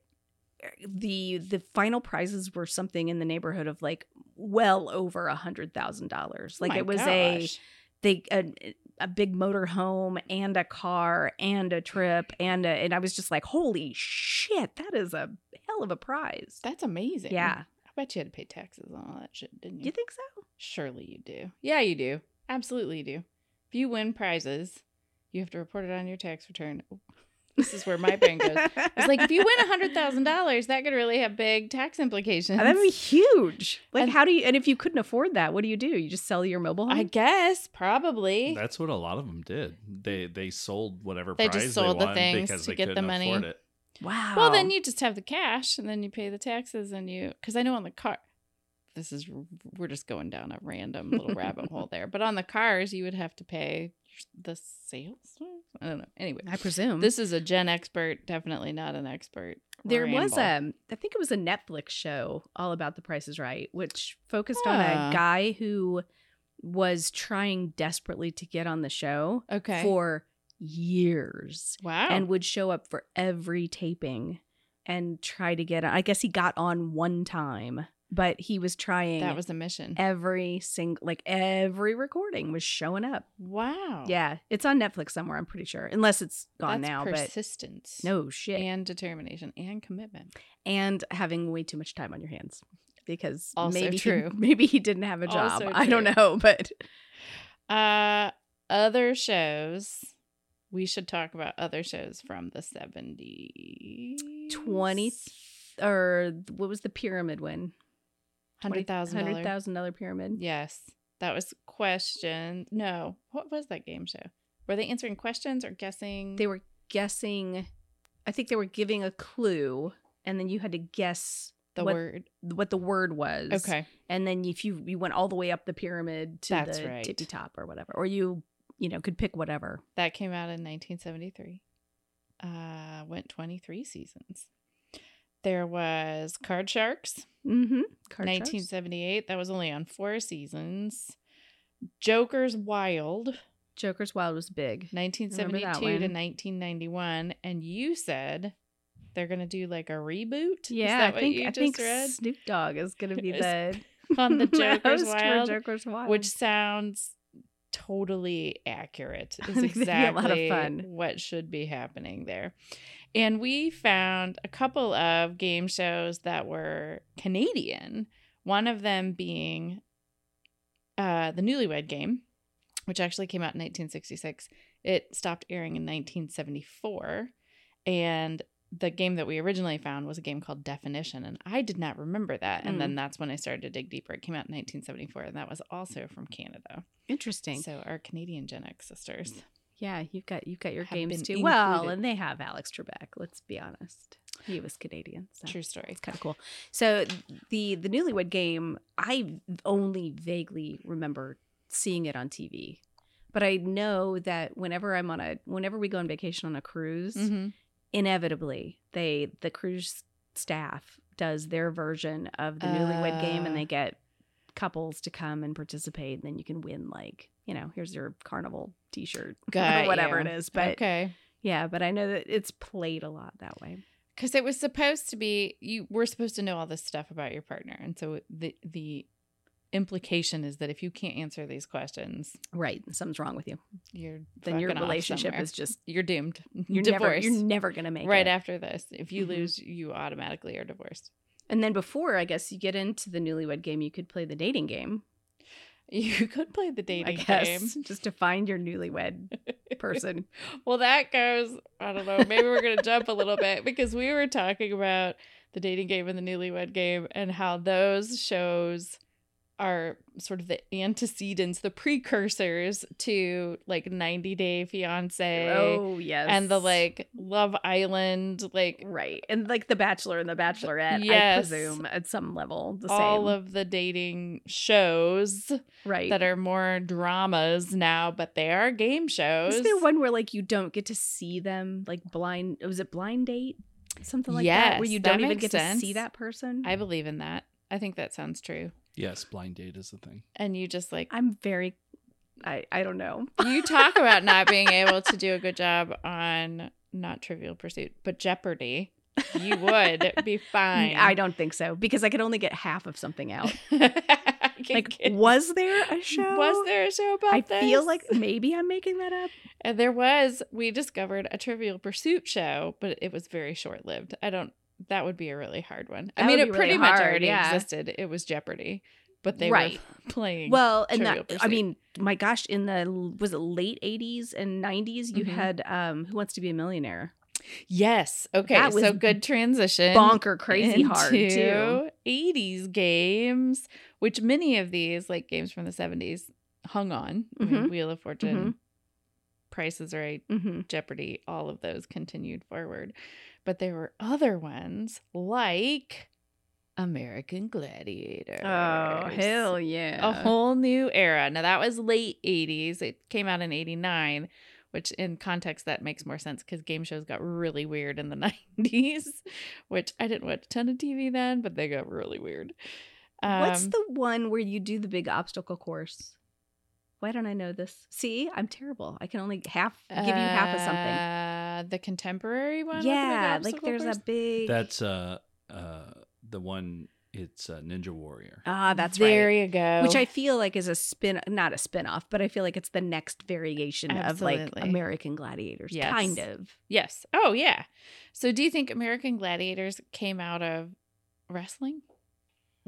the the final prizes were something in the neighborhood of like well over a hundred thousand dollars. Like My it was a gosh. they a, a big motor home and a car and a trip and a, and I was just like, holy shit, that is a hell of a prize. That's amazing. Yeah. I bet you had to pay taxes on all that shit, didn't you? You think so? Surely you do. Yeah, you do. Absolutely you do. If you win prizes, you have to report it on your tax return. Oh, this is where my brain goes. It's like if you win one hundred thousand dollars, that could really have big tax implications. Oh, that'd be huge. Like, And- how do you? And if you couldn't afford that, what do you do? You just sell your mobile home? I guess, probably. That's what a lot of them did. They they sold whatever They prize just sold they the won things because to they get the couldn't money. afford it. wow. Well, then you just have the cash, and then you pay the taxes, and you because I know on the car, this is we're just going down a random little rabbit hole there. But on the cars, you would have to pay the sales. I don't know. Anyway, I presume this is a Gen expert, definitely not an expert. there was ramble. a, I think it was a Netflix show all about The Price is Right, which focused on Ah. a guy who was trying desperately to get on the show Okay. for years wow. and would show up for every taping and try to get on. I guess he got on one time, but he was trying that was the mission. every single, like every recording was showing up. Wow. Yeah, it's on Netflix somewhere, I'm pretty sure, unless it's gone That's now. persistence. But no shit, And determination and commitment. and having way too much time on your hands. because Also maybe true. He, maybe he didn't have a job. Also I don't true. know, but Uh, other shows. We should talk about other shows from the seventies. twenty or what was the pyramid one? one hundred thousand one dollars. hundred thousand dollar pyramid. Yes. That was question. No. What was that game show? Were they answering questions or guessing? They were guessing. I think they were giving a clue, and then you had to guess the what, word. what the word was. Okay. And then if you you went all the way up the pyramid to That's the right. tippy top or whatever, or you you know could pick whatever. That came out in nineteen seventy-three. Uh, went twenty-three seasons. There was Card Sharks. Mm-hmm. Card nineteen Sharks. seventy-eight. That was only on four seasons. Joker's Wild. Joker's Wild was big. nineteen Remember that seventy-two to one. nineteen ninety-one. And you said they're going to do like a reboot? Yeah, Is that I what think you I just think read? Snoop Dogg is going to be Is the On the Joker's host for Wild, Joker's Wild, which sounds totally accurate. I Is think that'd be a lot of exactly fun. what should be happening there. And we found a couple of game shows that were Canadian. One of them being uh, the Newlywed Game, which actually came out in nineteen sixty-six. It stopped airing in nineteen seventy-four. And the game that we originally found was a game called Definition. And I did not remember that. And Mm. then that's when I started to dig deeper. It came out in nineteen seventy-four. And that was also from Canada. Interesting. So our Canadian Gen X sisters. Yeah, you've got you've got your Have games been too. Well, included. and they have Alex Trebek. Let's be honest, he was Canadian. So. True story. It's kind of cool. So the the Newlywed Game, I only vaguely remember seeing it on T V, but I know that whenever I'm on a whenever we go on vacation on a cruise, Mm-hmm. inevitably they the cruise staff does their version of the Newlywed Game, and Uh. they get couples to come and participate, and then you can win like you know here's your carnival T-shirt Got or whatever you. it is. But Okay. yeah, but I know that it's played a lot that way. Because it was supposed to be, you were supposed to know all this stuff about your partner. And so the the implication is that if you can't answer these questions, Right, something's wrong with you. you're Then your fucking off relationship somewhere. is just you're doomed. you're divorced. never you're never gonna make right it. after this. If you Mhm. lose, you automatically are divorced. And then before, I guess you get into the Newlywed Game, you could play the dating game. You could play the I dating guess game. just to find your newlywed person. Well, that goes, I don't know, maybe we're going to jump a little bit because we were talking about the dating game and the Newlywed Game and how those shows are sort of the antecedents, the precursors to like ninety Day Fiance Oh yes, and the like Love Island, like right, and like the Bachelor and the Bachelorette. I Yes. presume at some level the all same. of the dating shows right. that are more dramas now, but they are game shows. Is there one where like you don't get to see them, like blind? Was it Blind Date? Something like that, Yes, where you that don't even makes get sense. to see that person. I believe in that. I think that sounds true. Yes, blind date is the thing. And you just like I'm very, I I don't know. you talk about not being able to do a good job on not Trivial Pursuit, but Jeopardy. You would be fine. I don't think so because I could only get half of something out. Like, Like, was there a show? was there a show about I this? feel like maybe I'm making that up. And there was. We discovered a Trivial Pursuit show, but it was very short lived. I don't. That would be a really hard one. I That mean, would it be pretty really much hard, already yeah. existed. It was Jeopardy, but they Right. were playing. Well, and Trivial that I Pursuit. mean, my gosh, in the was it late eighties and nineties, you Mhm. had um Who Wants to Be a Millionaire? yes. Okay. That So was good transition. Bonker crazy hard into too. eighties games, which many of these, like games from the seventies, hung on. I mean, Mhm. Wheel of Fortune, Mhm. Price is Right, Mm-hmm. Jeopardy, all of those continued forward. But there were other ones like American Gladiator. Oh hell yeah! A whole new era. Now that was late eighties. It came out in eighty-nine, which in context that makes more sense because game shows got really weird in the nineties, which I didn't watch a ton of T V then, but they got really weird. Um, What's the one where you do the big obstacle course? Why don't I know this? See, I'm terrible. I can only half give you half of something. Uh, the contemporary one? with the big Yeah, like obstacle there's course? a big. That's uh uh the one. It's uh, Ninja Warrior. ah, that's there right. you go. Which I feel like is a spin, not a spin off, but I feel like it's the next variation of like Absolutely. American Gladiators, Yes. kind of. Yes. Oh, yeah. So do you think American Gladiators came out of wrestling?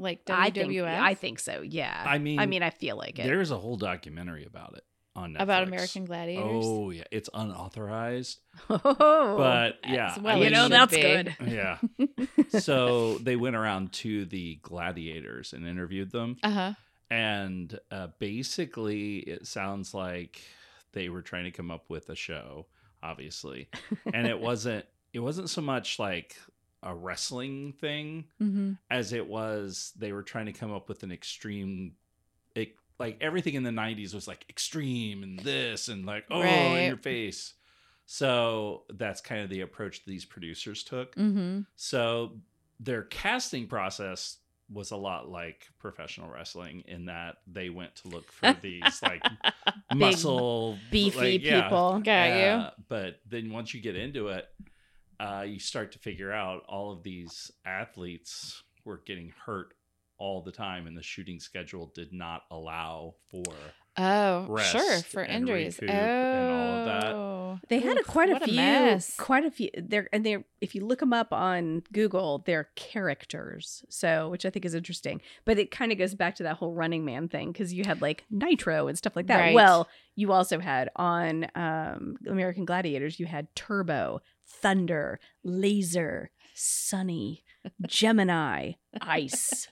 like I W W F? think I think so. Yeah. I mean, I mean, I feel like it. There's a whole documentary about it on Netflix. About American Gladiators? Oh yeah, it's unauthorized, Oh, but yeah, As well I you mean, know should that's be. good. yeah. So they went around to the gladiators and interviewed them, Uh-huh. and uh, basically, it sounds like they were trying to come up with a show, obviously, and it wasn't. It wasn't so much like a wrestling thing Mm-hmm. as it was they were trying to come up with an extreme. It, like everything in the nineties was like extreme and this and like oh Right. in your face. So that's kind of the approach these producers took. Mm-hmm. So their casting process was a lot like professional wrestling in that they went to look for these like muscle Beefy like, yeah. people. Got you. Uh, but then once you get into it, uh, you start to figure out all of these athletes were getting hurt all the time, and the shooting schedule did not allow for Oh, rest sure, for and injuries. recoup Oh, and all of that. They had a, Oof, quite a what few, mess. quite a few. They're and they're if you look them up on Google, they're characters. So, which I think is interesting. But it kind of goes back to that whole Running Man thing because you had like Nitro and stuff like that. Right. Well, you also had on um, American Gladiators, you had Turbo, Thunder, Laser, Sunny, Gemini, Ice.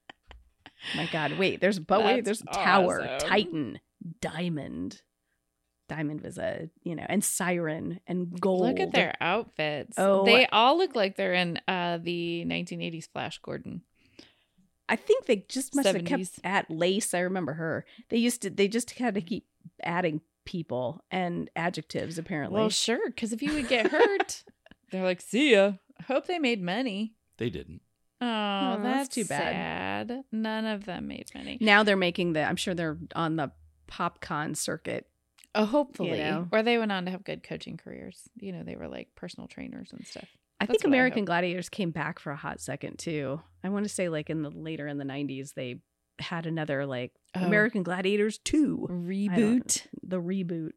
My God, wait, there's but wait, That's there's Tower, awesome. Titan, Diamond. Diamond was a, you know, and Siren and Gold. Look at their outfits. Oh. They all look like they're in uh, the nineteen eighties Flash Gordon. I think they just must have seventies. kept at Lace. I remember her. They used to. They just had to keep adding people and adjectives. Apparently, Well, sure, because if you would get hurt, they're like, see ya. Hope they made money. They didn't. Oh, Oh, that's, that's too bad. sad. None of them made money. now they're making the. I'm sure they're on the PopCon circuit. Oh, hopefully. You know. Or they went on to have good coaching careers. You know, they were like personal trainers and stuff. I That's think what I American hope. Gladiators came back for a hot second too. I want to say like in the later in the nineties they had another like Oh. American Gladiators two Reboot. the reboot.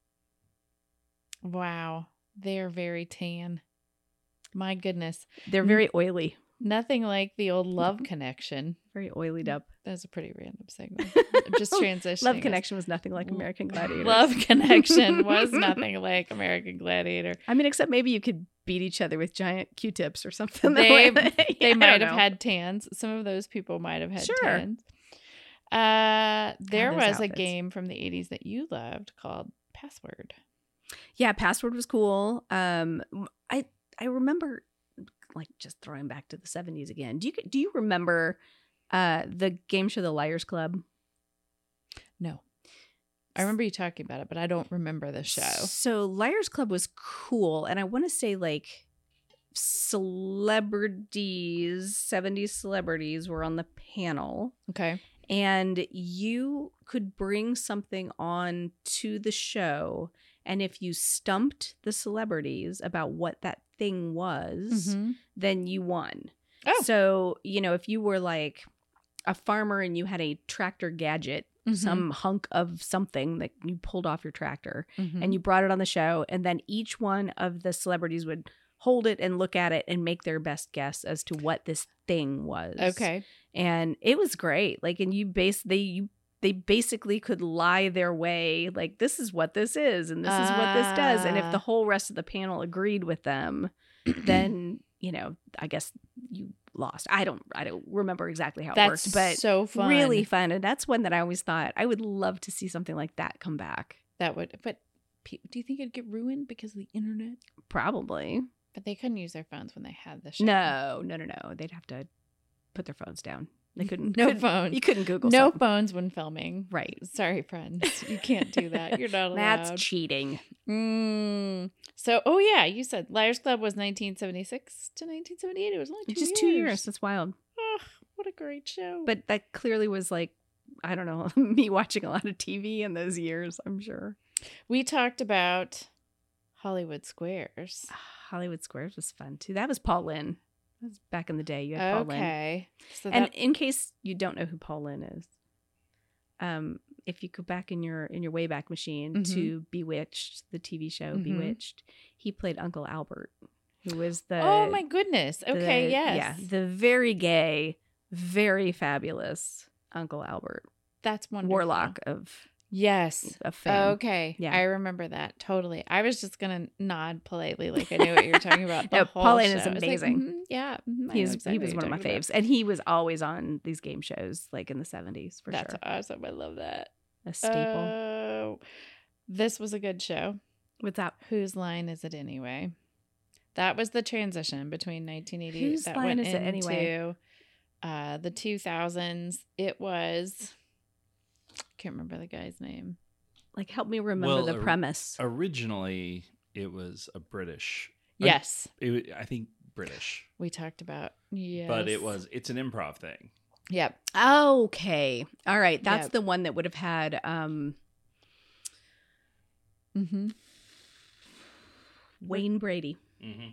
Wow. They're very tan. My goodness. They're very oily, Nothing like the old Love Connection. very oilied up. That was a pretty random segment. I'm just transitioning. Love us. Connection was nothing like American Gladiators. Love Connection was nothing like American Gladiator. I mean, except maybe you could beat each other with giant Q-tips or something. They Yeah, they I might don't have know. had tans. Some of those people might have had Sure. tans. Uh, there those was a outfits. game from the eighties that you loved called Password. Yeah, Password was cool. Um, I I remember like just throwing back to the seventies again. Do you do you remember uh the game show The Liars Club? No. I remember you talking about it, but I don't remember the show. So Liars Club was cool, and I want to say like celebrities, seventies celebrities were on the panel, Okay. and you could bring something on to the show, and if you stumped the celebrities about what that thing was, Mhm. then you won. Oh. So, you know, if you were like a farmer and you had a tractor gadget, Mhm. some hunk of something that you pulled off your tractor, Mhm. and you brought it on the show, and then each one of the celebrities would hold it and look at it and make their best guess as to what this thing was. Okay. And it was great. Like, and you base they you they basically could lie their way, like, this is what this is and this is what this does. And if Ah. the whole rest of the panel agreed with them, then, you know, I guess you lost. I don't I don't remember exactly how it That's worked, but so fun. really fun. And that's one that I always thought I would love to see something like that come back. That would, but pe- do you think it'd get ruined because of the internet? Probably. But they couldn't use their phones when they had the show. No, no, no, no. They'd have to put their phones down. They couldn't. No couldn't- phones. You couldn't Google. No something. phones when filming. Right. Sorry, friends. You can't do that. You're not allowed. That's cheating. Mm. So, oh yeah, you said Liars Club was nineteen seventy-six to nineteen seventy-eight. It was only two Just years. two years. That's wild. Ugh, what a great show. But that clearly was like, I don't know, me watching a lot of T V in those years, I'm sure. we talked about Hollywood Squares. Hollywood Squares was fun too. That was Paul Lynn. That was back in the day. You had Paul Lynn. Okay. So And that, in case you don't know who Paul Lynn is, um, if you go back in your in your Wayback Machine Mhm. to Bewitched, the T V show Mhm. Bewitched, he played Uncle Albert, who was the oh my goodness. Okay, the- yes. yeah, the very gay very fabulous Uncle Albert, That's wonderful. warlock of Yes. of fame. Okay. Yeah. I remember that. Totally. I was just going to nod politely like I knew what you were talking about. The No, whole Pauline show. is I was like, amazing. mhm, yeah. mhm, I He's know exactly he what was you're one of my talking about. faves, and he was always on these game shows like in the seventies for That's sure. awesome. I love that. A staple. Oh, this was a good show. What's that? Whose line is it anyway? That was the transition between nineteen eighty Whose that line went is it into anyway? uh, the two thousands. It was, can't remember the guy's name. Like, help me remember Well, the or- premise. Originally, it was a British. or- Yes, It, wa- I think British, we talked about. Yes, but it was. It's an improv thing. Yep. Okay, all right. That's Yep. the one that would have had um Mm-hmm. Wayne Brady. Mm-hmm.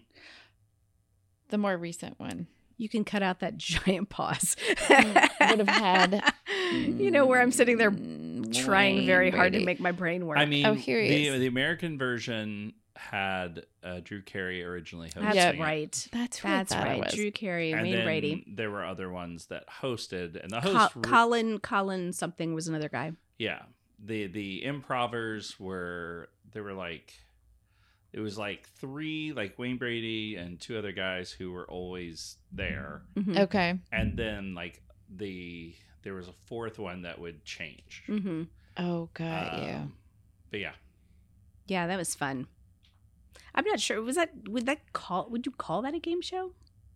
The more recent one. You can cut out that giant pause. Would have had. You know, where I'm sitting there Mm, trying Wayne very hard to Brady. make my brain work. I mean, Oh, here he the is. the American version had uh, Drew Carey originally hosting. That's Yep. it. right. That's what That's I thought it right. was. Drew Carey, And Wayne then Brady. there were other ones that hosted, and the Co- host, re- Colin, Colin something was another guy. yeah, the the improvers were there were like it was like three like Wayne Brady and two other guys who were always there, Mhm. Okay. and then like the there was a fourth one that would change. Mm-hmm. Oh, got you. Um, But yeah, Yeah, that was fun. I'm not sure. Was that would that call? Would you call that a game show?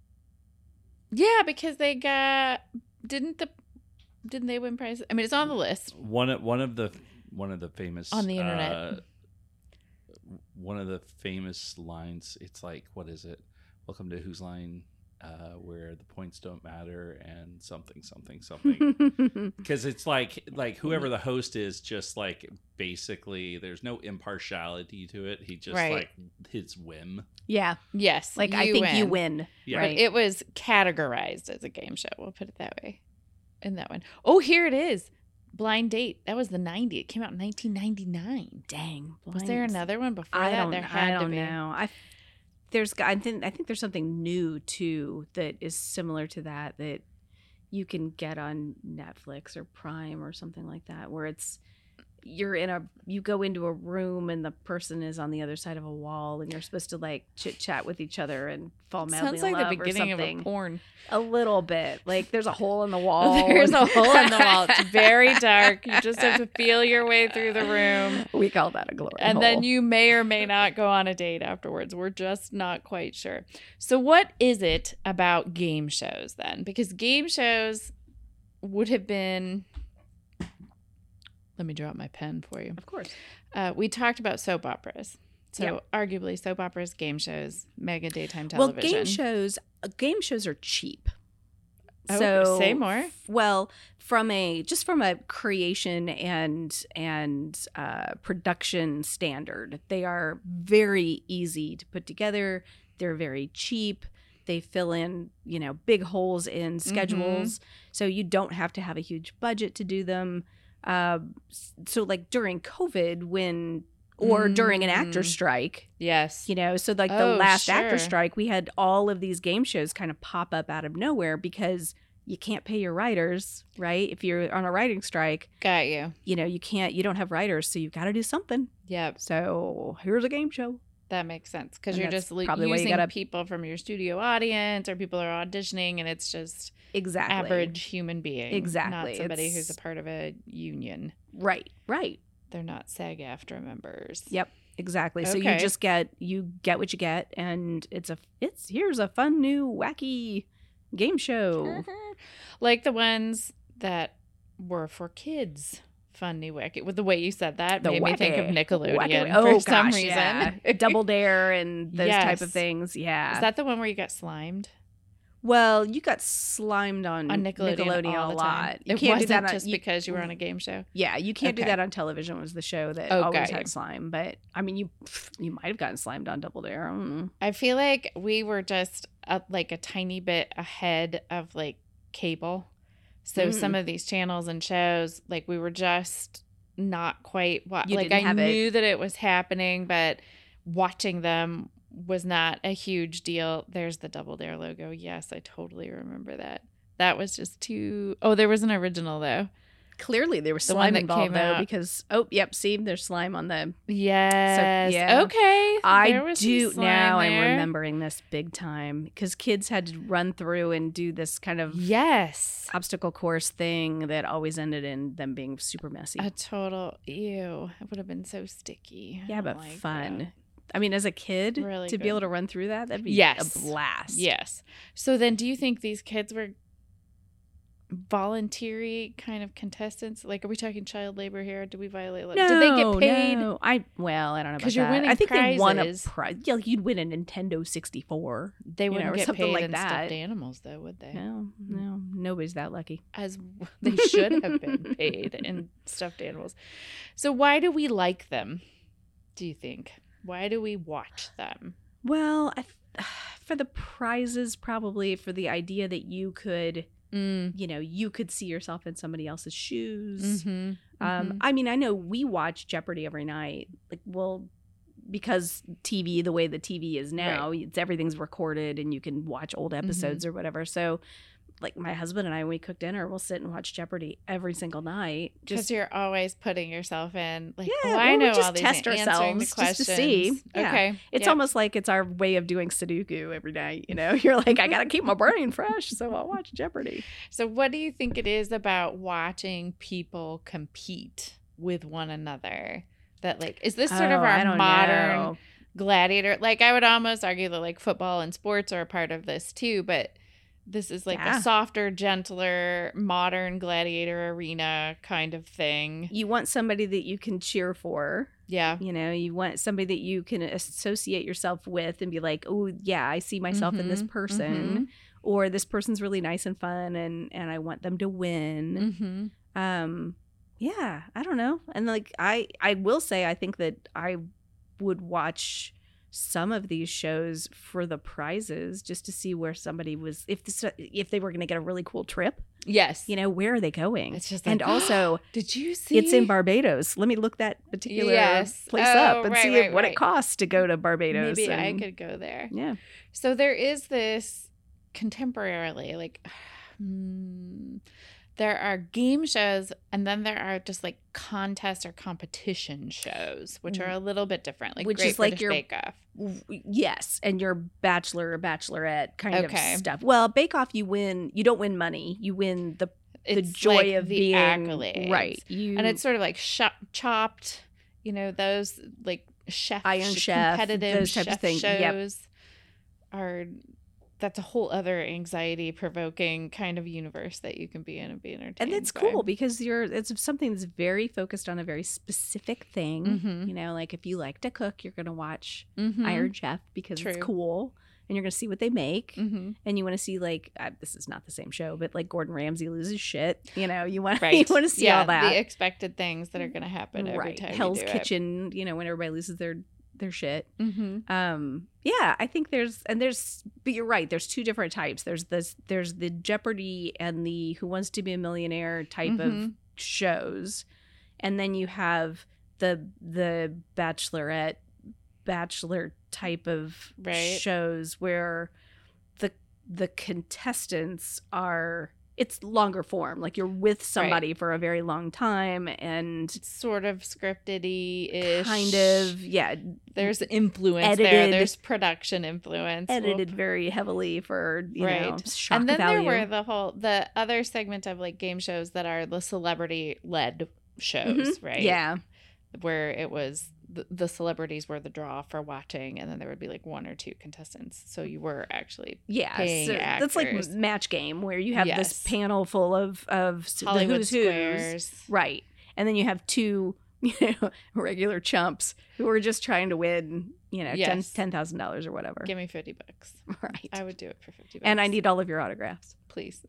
Yeah, because they got didn't the didn't they win prizes? I mean, it's on the list. one of one of the one of the famous On the internet. uh, one of the famous lines. It's like, what is it? Welcome to Whose Line, uh, where the points don't matter and something something something. Because it's like like whoever the host is, just like basically there's no impartiality to it. He just Right. like his whim. Yeah, Yes, like I think you win. Yeah. Right. But it was categorized as a game show. We'll put it that way. In that one. Oh, here it is. Blind Date. That was the nineties. It came out in nineteen ninety-nine. Dang. Was there blinds. another one before I that? don't. There I had to don't be. know. I there's. I think. I think there's something new too that is similar to that that you can get on Netflix or Prime or something like that, where it's you're in a you go into a room and the person is on the other side of a wall and you're supposed to like chit chat with each other and fall madly Sounds in like love the beginning or of something. a porn. A little bit. Like there's a hole in the wall. There's a hole in the wall. It's very dark. You just have to feel your way through the room. We call that a glory And hole. then you may or may not go on a date afterwards. We're just not quite sure. So, what is it about game shows then? Because game shows would have been. Let me drop my pen for you. Of course. Uh, we talked about soap operas. So, Yeah. arguably, soap operas, game shows, mega daytime Well, television. game shows uh, game shows are cheap. Oh, so say more. Well, from a just from a creation and and uh, production standard, they are very easy to put together. They're very cheap. They fill in, you know, big holes in schedules, so you don't have to have a huge budget to do them. Uh, so, like during COVID, when or during an actor Mm. strike, Yes. you know, so like the Oh, last actor sure. strike, we had all of these game shows kind of pop up out of nowhere because you can't pay your writers, right? If you're on a writing strike, Got you. you know, you can't, you don't have writers, so you've got to do something. Yep. So here's a game show. That makes sense because And you're that's just li- probably why you using gotta- people from your studio audience or people are auditioning and it's just Exactly. average human being. Exactly. Not somebody It's- who's a part of a union. Right, right. They're not SAG-AFTRA members. Yep. Exactly. So you Okay. just get, you get what you get, and it's a, it's, here's a fun new wacky game show. Like the ones that were for kids. Funny wacky. With the way you said that The made me think of wacky- Nickelodeon Wacky- for oh, some gosh, reason. yeah. Double Dare and those type of Yes. things. Yeah. Is that the one where you got slimed? Well, you got slimed on, On Nickelodeon, Nickelodeon, all a the time. lot. You It can't do wasn't that on, just you- because you were on a game show. Yeah, you can't do Okay. that on television. Was the show that Oh, always got had you. slime, but I mean, you you might have gotten slimed on Double Dare. I don't know. I feel like we were just a, like a tiny bit ahead of like cable. So Mm. some of these channels and shows, like we were just not quite wa- You like didn't I have it. knew that it was happening, but watching them was not a huge deal. There's the Double Dare logo. Yes, I totally remember that. That was just too. Oh, there was an original though. Clearly, there was The one slime that involved came though, out. because oh, yep, see, there's slime on the. Yes. yeah. Okay. I There was some do slime now. I'm there. remembering this big time because kids had to run through and do this kind of Yes. obstacle course thing that always ended in them being super messy. A total ew. It would have been so sticky. I yeah, don't but like fun. that. I mean, as a kid, Really to be good. able to run through that, that'd be Yes. a blast. Yes. So then, do you think these kids were voluntary kind of contestants? Like, are we talking child labor here? Did we violate? Like, No, did they get paid? No. I well, I don't know about 'Cause you're that. winning I think they won a prizes. prize. Yeah, like you'd win a Nintendo sixty-four. They You know, wouldn't or get something paid like in that. stuffed animals, though, would they? No, no, nobody's that lucky. As they should have been paid in stuffed animals. So why do we like them? Do you think? Why do we watch them? Well, I th- for the prizes, probably for the idea that you could, Mm. you know, you could see yourself in somebody else's shoes. Mm-hmm. Um, I mean, I know we watch Jeopardy every night. Like, well, because T V, the way the T V is now, it's everything's recorded and you can watch old episodes or whatever. So, like my husband and I, when we cook dinner, we'll sit and watch Jeopardy every single night. Because Just you're always putting yourself in, like, Yeah, oh, I well, we know just all these test and answering the ourselves just questions. to see. Yeah. Okay, it's Yep. almost like it's our way of doing Sudoku every night. You know, you're like, I got to keep my brain fresh, so I'll watch Jeopardy. So, what do you think it is about watching people compete with one another? That, like, is this sort of Oh, I our don't modern know. gladiator? Like, I would almost argue that, like, football and sports are a part of this too, but this is like Yeah. a softer, gentler, modern gladiator arena kind of thing. You want somebody that you can cheer for. Yeah. You know, you want somebody that you can associate yourself with and be like, oh, yeah, I see myself in this Mhm, person. Or this person's really nice and fun and, and I want them to win. Mm-hmm. Um, yeah, I don't know. And like, I, I will say, I think that I would watch some of these shows for the prizes just to see where somebody was, if this, if they were going to get a really cool trip, Yes. you know, where are they going? It's just and like, also did you see? it's in Barbados. Let me look that particular Yes. place Oh, up and right, see right, what right. it costs to go to Barbados. Maybe I and- could go there. Yeah. So there is this contemporarily, like, hmm, there are game shows and then there are just like contest or competition shows, which are a little bit different. Like Which Great is like British your- Bake Off. W- Yes, and your bachelor or bachelorette kind Okay. of stuff. Well, Bake Off, you win. You don't win money. You win the the It's joy like of the being accolades. right. You And it's sort of like shop, chopped, you know, those like chef, Iron Chef, competitive those types of chef things. Yep. shows are. That's a whole other anxiety provoking kind of universe that you can be in and be entertained. and it's by. cool because you're it's something that's very focused on a very specific thing. Mhm. You know, like if you like to cook, you're gonna watch Mhm. Iron Chef because True. it's cool, and you're gonna see what they make. Mhm. And you want to see like uh, this is not the same show, but like Gordon Ramsay loses shit. You know, you want Right. you want to see yeah, all that. the expected things that are going to happen every right. time. Hell's you do Kitchen. You know, when everybody loses their their shit. It. Mm-hmm. Um, yeah, I think there's and there's, but you're right. There's two different types. There's this, there's the Jeopardy and the Who Wants to Be a Millionaire type of Mhm. shows, and then you have the the Bachelorette, Bachelor type of Right. shows where the the contestants are. It's longer form, like you're with somebody for a very long time, and It's sort of scripted-y ish. kind of yeah, There's influence there. edited- There's production influence. edited Whoop. very heavily for you know Right. shock And then value. there were the whole the other segment of like game shows that are the celebrity led shows, Mhm. right? Yeah, Where it was the, the celebrities were the draw for watching, and then there would be like one or two contestants. So you were actually yeah. paying So that's like actors. Match Game where you have Yes. this panel full of of s- the Hollywood who's who's, Squares. right? And then you have two you know regular chumps who are just trying to win you know Yes. ten thousand dollars or whatever. Give me fifty bucks. Right. I would do it for fifty bucks. And I need all of your autographs. please.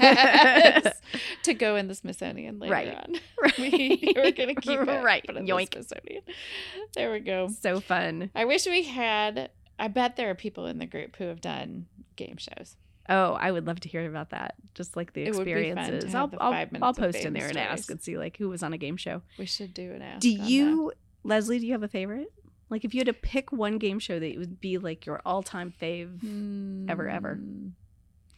Yes. To go in the Smithsonian later Right. on. Right. We were going to keep it. Right. Put it in Yoink. the Smithsonian. There we go. So fun. I wish we had. I bet there are people in the group who have done game shows. Oh, I would love to hear about that. Just like the It would be fun to experiences. have I'll the I'll, five minutes I'll of post in fame there and ask stories. and see like who was on a game show. We should do an ask. Do on that. you, Leslie? Do you have a favorite? Like, if you had to pick one game show that would be like your all-time fave, ever, ever. Hmm.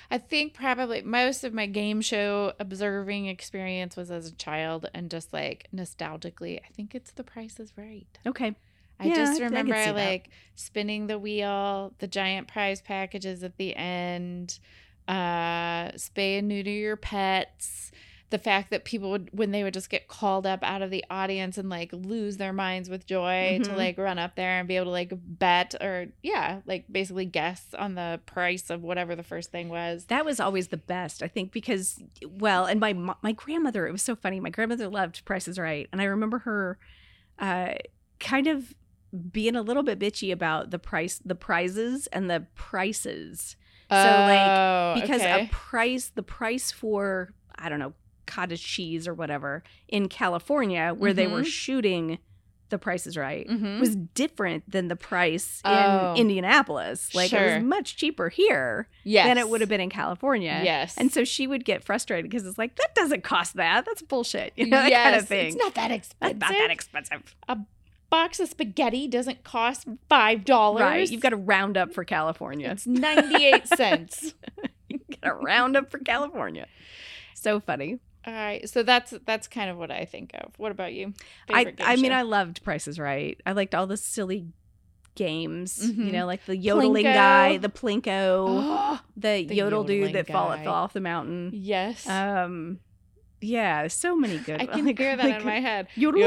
I think probably most of my game show observing experience was as a child, and just like nostalgically, I think it's The Price is Right. Okay. I Yeah, just I- I could remember see that. like spinning the wheel, the giant prize packages at the end, uh, spay and neuter your pets. The fact that people would, when they would just get called up out of the audience and like lose their minds with joy to Mhm. like run up there and be able to like bet or, yeah, like basically guess on the price of whatever the first thing was. That was always the best, I think, because, well, and my mo- my grandmother, it was so funny. My grandmother loved Price is Right. And I remember her uh, kind of being a little bit bitchy about the price, the prizes and the prices. So, like, Oh, because okay. a price, the price for, I don't know, cottage cheese or whatever in California, where they were Mhm. shooting The Price is Right, Mhm. was different than the price in Oh. Indianapolis. Like, it Sure. was much cheaper here yes. than it would have been in California. Yes. And so she would get frustrated because it's like, that doesn't cost that. That's bullshit. You know, that yes, kind of thing. It's not that That's expensive. not that expensive. Box of spaghetti doesn't cost five dollars. Right. You've got to round up for California. It's ninety-eight cents. You've got to round up for California. So funny. All right, so that's that's kind of what I think of. What about you? I, Favorite game I mean, show? I loved Price is Right. I liked all the silly games, you Mhm. know, like the yodeling Plinko. guy, the Plinko, Oh, the, the yodel dude yodeling that fall, guy. fell off the mountain. yes, Um, yeah, so many good. I can like- hear that like- in my head. Yodel-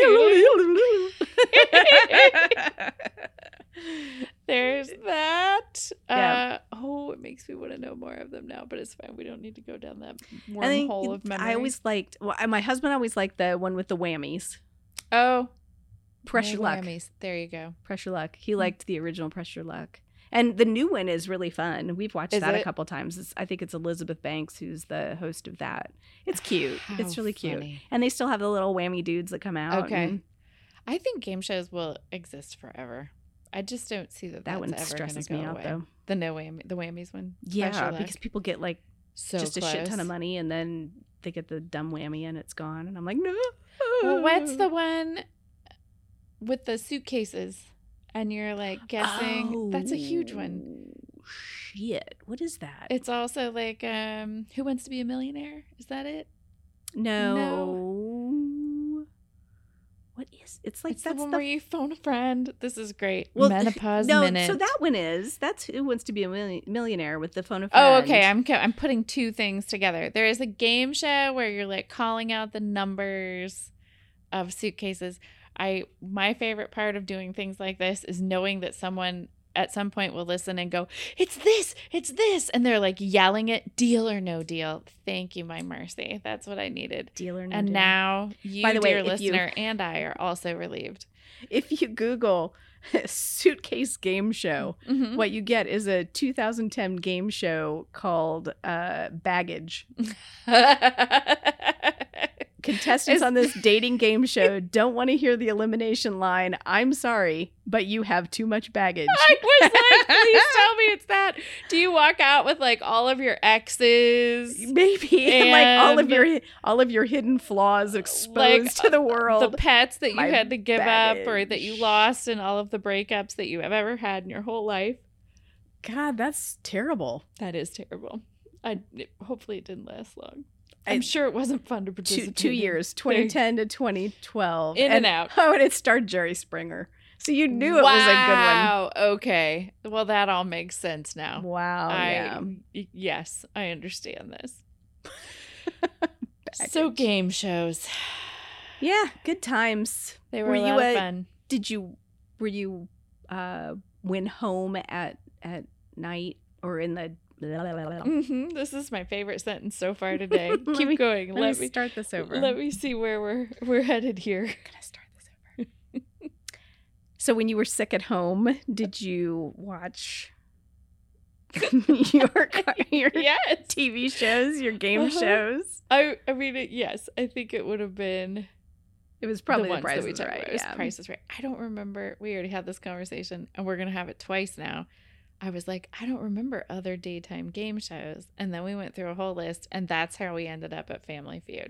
There's that. Yeah. Uh, oh, it makes me want to know more of them now, but it's fine. We don't need to go down that I think wormhole of memory. I always liked. Well, my husband always liked the one with the whammies. oh Pressure no Luck. whammies. There you go. Pressure Luck. He liked the original Pressure Luck. And the new one is really fun. We've watched Is that a it? couple times. It's, I think it's Elizabeth Banks who's the host of that. It's cute. it's How really cute. funny. And they still have the little whammy dudes that come out. Okay. and I think game shows will exist forever. I just don't see that. that that's one ever stresses gonna me go out away. though. The no whammy, the whammies one. Yeah, Pressure Luck. because people get like so just a close. shit ton of money and then they get the dumb whammy and it's gone. And I'm like, no. Well, what's the one with the suitcases? And you're like guessing. That's a huge one. Oh, shit. What is that? It's also like, um, Who Wants to Be a Millionaire? Is that it? No. What is? It's like It's the that's one the where you phone a friend. This is great. well, Menopause no. minute. So that one is that's Who Wants to Be a Milli- Millionaire with the phone a friend. Oh, okay. I'm co- I'm putting two things together. There is a game show where you're like calling out the numbers of suitcases. I my favorite part of doing things like this is knowing that someone at some point will listen and go, "It's this, it's this," and they're like yelling it, "Deal or no deal." Thank you, my mercy. That's what I needed. Deal or no And deal. now you, By the way, dear if you- listener, and I are also relieved. if you Google suitcase game show, Mhm. what you get is a two thousand ten game show called uh, Baggage. Contestants Is- on this dating game show don't want to hear the elimination line, "I'm sorry, but you have too much baggage." I was like, please tell me it's that. Do you walk out with like all of your exes? Maybe and like all of And- your all of your hidden flaws exposed Like, to the world. The pets that you My had to give up or that you baggage. lost and all of the breakups that you have ever had in your whole life. God, that's terrible. That is terrible. I it- hopefully it didn't last long. I- I'm sure it wasn't fun to Two participate. two in. years, twenty ten to twenty twelve, In and out. Oh, and it starred Jerry Springer, so you knew it was a Wow. Okay. Well, that all makes sense good now. one. Wow, I yeah. y- yes, I understand this. So game shows. Yeah, good times. They were, Were a you lot a- of fun. Did you were you uh win home at at night or in the? hmm This is my favorite sentence so far today. Let Keep me- going. Let, Let me me start this over. let me see where we're we're headed here. I'm gonna start this over. So when you were sick at home, did you watch your your Yes. T V shows, your game Uh-huh. shows? I I mean it, yes, I think it would have been It was probably the the, ones Price that we is talked Right. about. It was Yeah. Price is Right. I don't remember. We already had this conversation, and we're gonna have it twice now. I was like, I don't remember other daytime game shows, and then we went through a whole list, and that's how we ended up at Family Feud.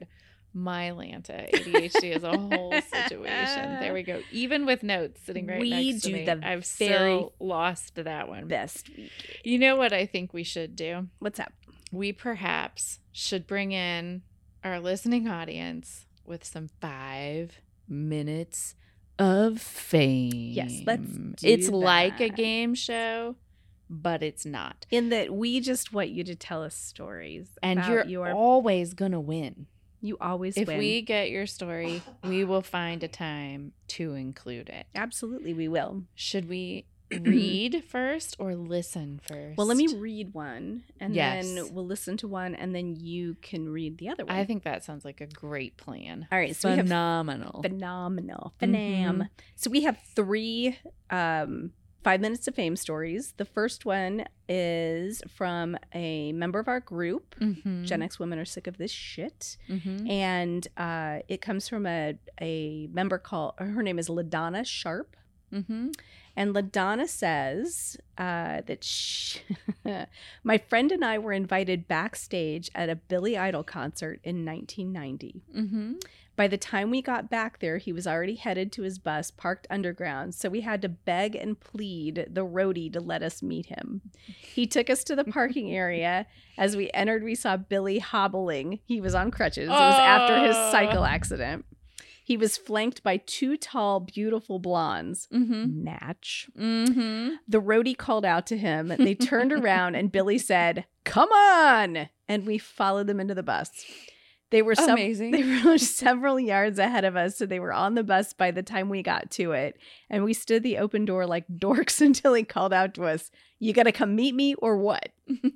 Mylanta. A D H D is a whole situation. There we go. Even with notes sitting right We next to do me, the I've very still lost that one. Best week. You know what I think we should do? What's up? We perhaps should bring in our listening audience with some five minutes of fame. Yes, let's do It's like a that. game show, but it's not. In that we just want you to tell us stories. And about you're your, always going to win. you always If win. we get your story, we will find a time to include it. Absolutely, we will. Should we read first or listen first? Well, let me read one, and Yes. then we'll listen to one, and then you can read the other one. I think that sounds like a great plan. All right, so we have Phenomenal. phenomenal, Mhm. phenom. So we have three um, five minutes of fame stories. The first one is from a member of our group. Mhm. Gen X women are sick of this shit, Mhm. and uh, it comes from a a member called her name is LaDonna Sharp. Mhm. And LaDonna says uh, that she, my friend and I were invited backstage at a Billy Idol concert in nineteen ninety. Mhm. By the time we got back there, he was already headed to his bus parked underground, so we had to beg and plead the roadie to let us meet him. He took us to the parking area. As we entered, we saw Billy hobbling. He was on crutches. It was after his Oh. cycle accident. He was flanked by two tall, beautiful blondes. Mhm. Natch. Mhm. The roadie called out to him. They turned around and Billy said, "Come on!" And we followed them into the bus. They were some, Amazing. They were several yards ahead of us, so they were on the bus by the time we got to it. And we stood the open door like dorks until he called out to us, "You got to come meet me or what?"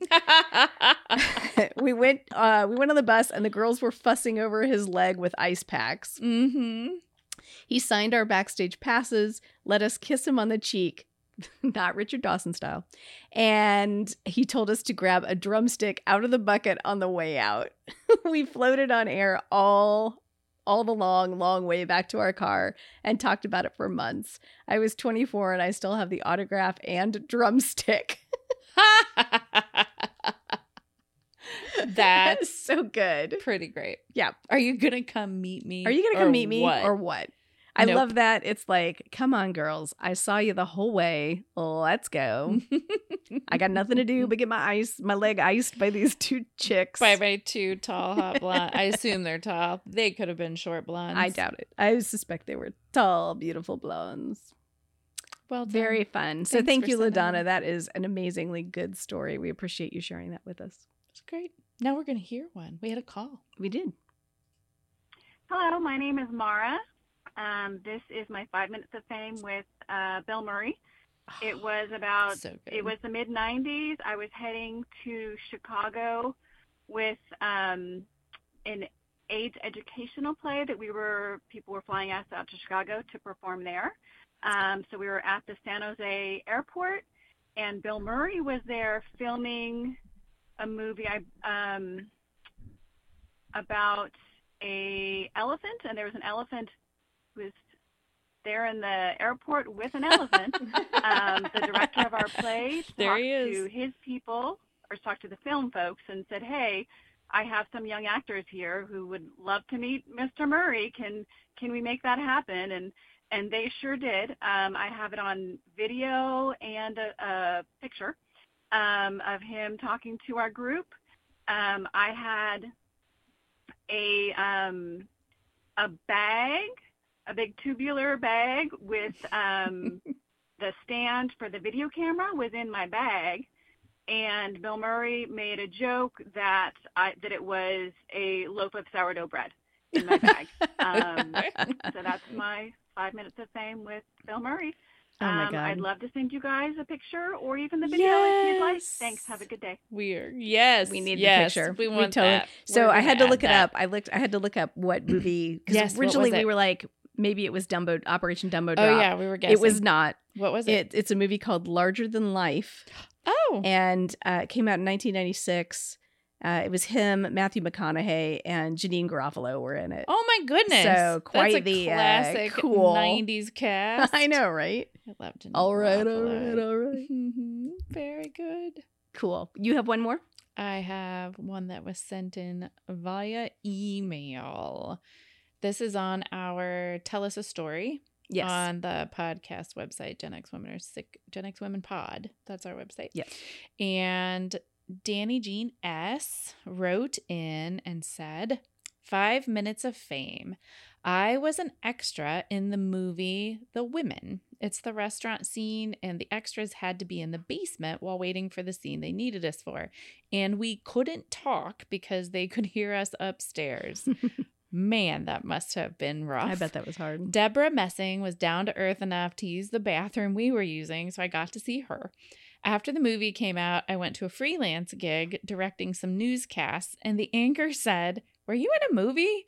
we went uh, we went on the bus, and the girls were fussing over his leg with ice packs. Mhm. He signed our backstage passes, let us kiss him on the cheek, not Richard Dawson style, and he told us to grab a drumstick out of the bucket on the way out. We floated on air all all the long, long way back to our car and talked about it for months. I was twenty-four and I still have the autograph and drumstick. That's so good. pretty great. Yeah. Are you gonna come meet me? Are you going to or come meet me what? or what? I Nope. love that. It's like, come on, girls. I saw you the whole way. Let's go. I got nothing to do but get my ice, my leg iced by these two chicks. by my two tall hot blonde? I assume they're tall. They could have been short blondes. I doubt it. I suspect they were tall, beautiful blondes. Well, done. Very fun. So Thanks thank for you, sending LaDonna. them. That is an amazingly good story. We appreciate you sharing that with us. It's great. Now we're gonna hear one. We had a call. We did. Hello, my name is Mara. Um, this is my five minutes of fame with uh, Bill Murray. It was about, So good. it was the mid nineties. I was heading to Chicago with um, an AIDS educational play that we were, people were flying us out to Chicago to perform there. Um, so we were at the San Jose airport, and Bill Murray was there filming a movie I, um, about a elephant, and there was an elephant who was there in the airport with an elephant. um, the director of our play talked There he is. to his people, or talked to the film folks, and said, "Hey, I have some young actors here who would love to meet Mister Murray. Can can we make that happen?" And and they sure did. Um, I have it on video and a, a picture um, of him talking to our group. Um, I had a um, a bag, a big tubular bag with um, the stand for the video camera was in my bag, and Bill Murray made a joke that I, that it was a loaf of sourdough bread in my bag. um, so that's my five minutes of fame with Bill Murray. Oh my um, God. I'd love to send you guys a picture or even the video if you'd like. Yes. Thanks. Have a good day. Weird. Yes. We need yes, the picture. We want totally- that. So We're I had to gonna look add it that. up. I looked. I had to look up what movie because Yes, what originally was we it? were like maybe it was Dumbo Operation Dumbo Drop. Oh yeah, we were guessing. It was not. What was it? It, it's a movie called Larger Than Life, oh. and uh, it came out in nineteen ninety-six. Uh, it was him, Matthew McConaughey, and Janine Garofalo were in it. Oh my goodness. So, quite That's a the, uh, classic cool- nineties cast. I know, right? I loved it. All right, all right, all right. Mhm. Very good. Cool. You have one more? I have one that was sent in via email. This is on our Tell Us a Story. Yes. On the podcast website, Gen X Women Are Sick, Gen X Women Pod. That's our website. Yes. And Danny Jean S. wrote in and said, Five minutes of fame. I was an extra in the movie The Women. It's the restaurant scene, and the extras had to be in the basement while waiting for the scene they needed us for. And we couldn't talk because they could hear us upstairs. Man, that must have been rough. I bet that was hard. Deborah Messing was down to earth enough to use the bathroom we were using, so I got to see her. After the movie came out, I went to a freelance gig directing some newscasts, and the anchor said, "Were you in a movie?"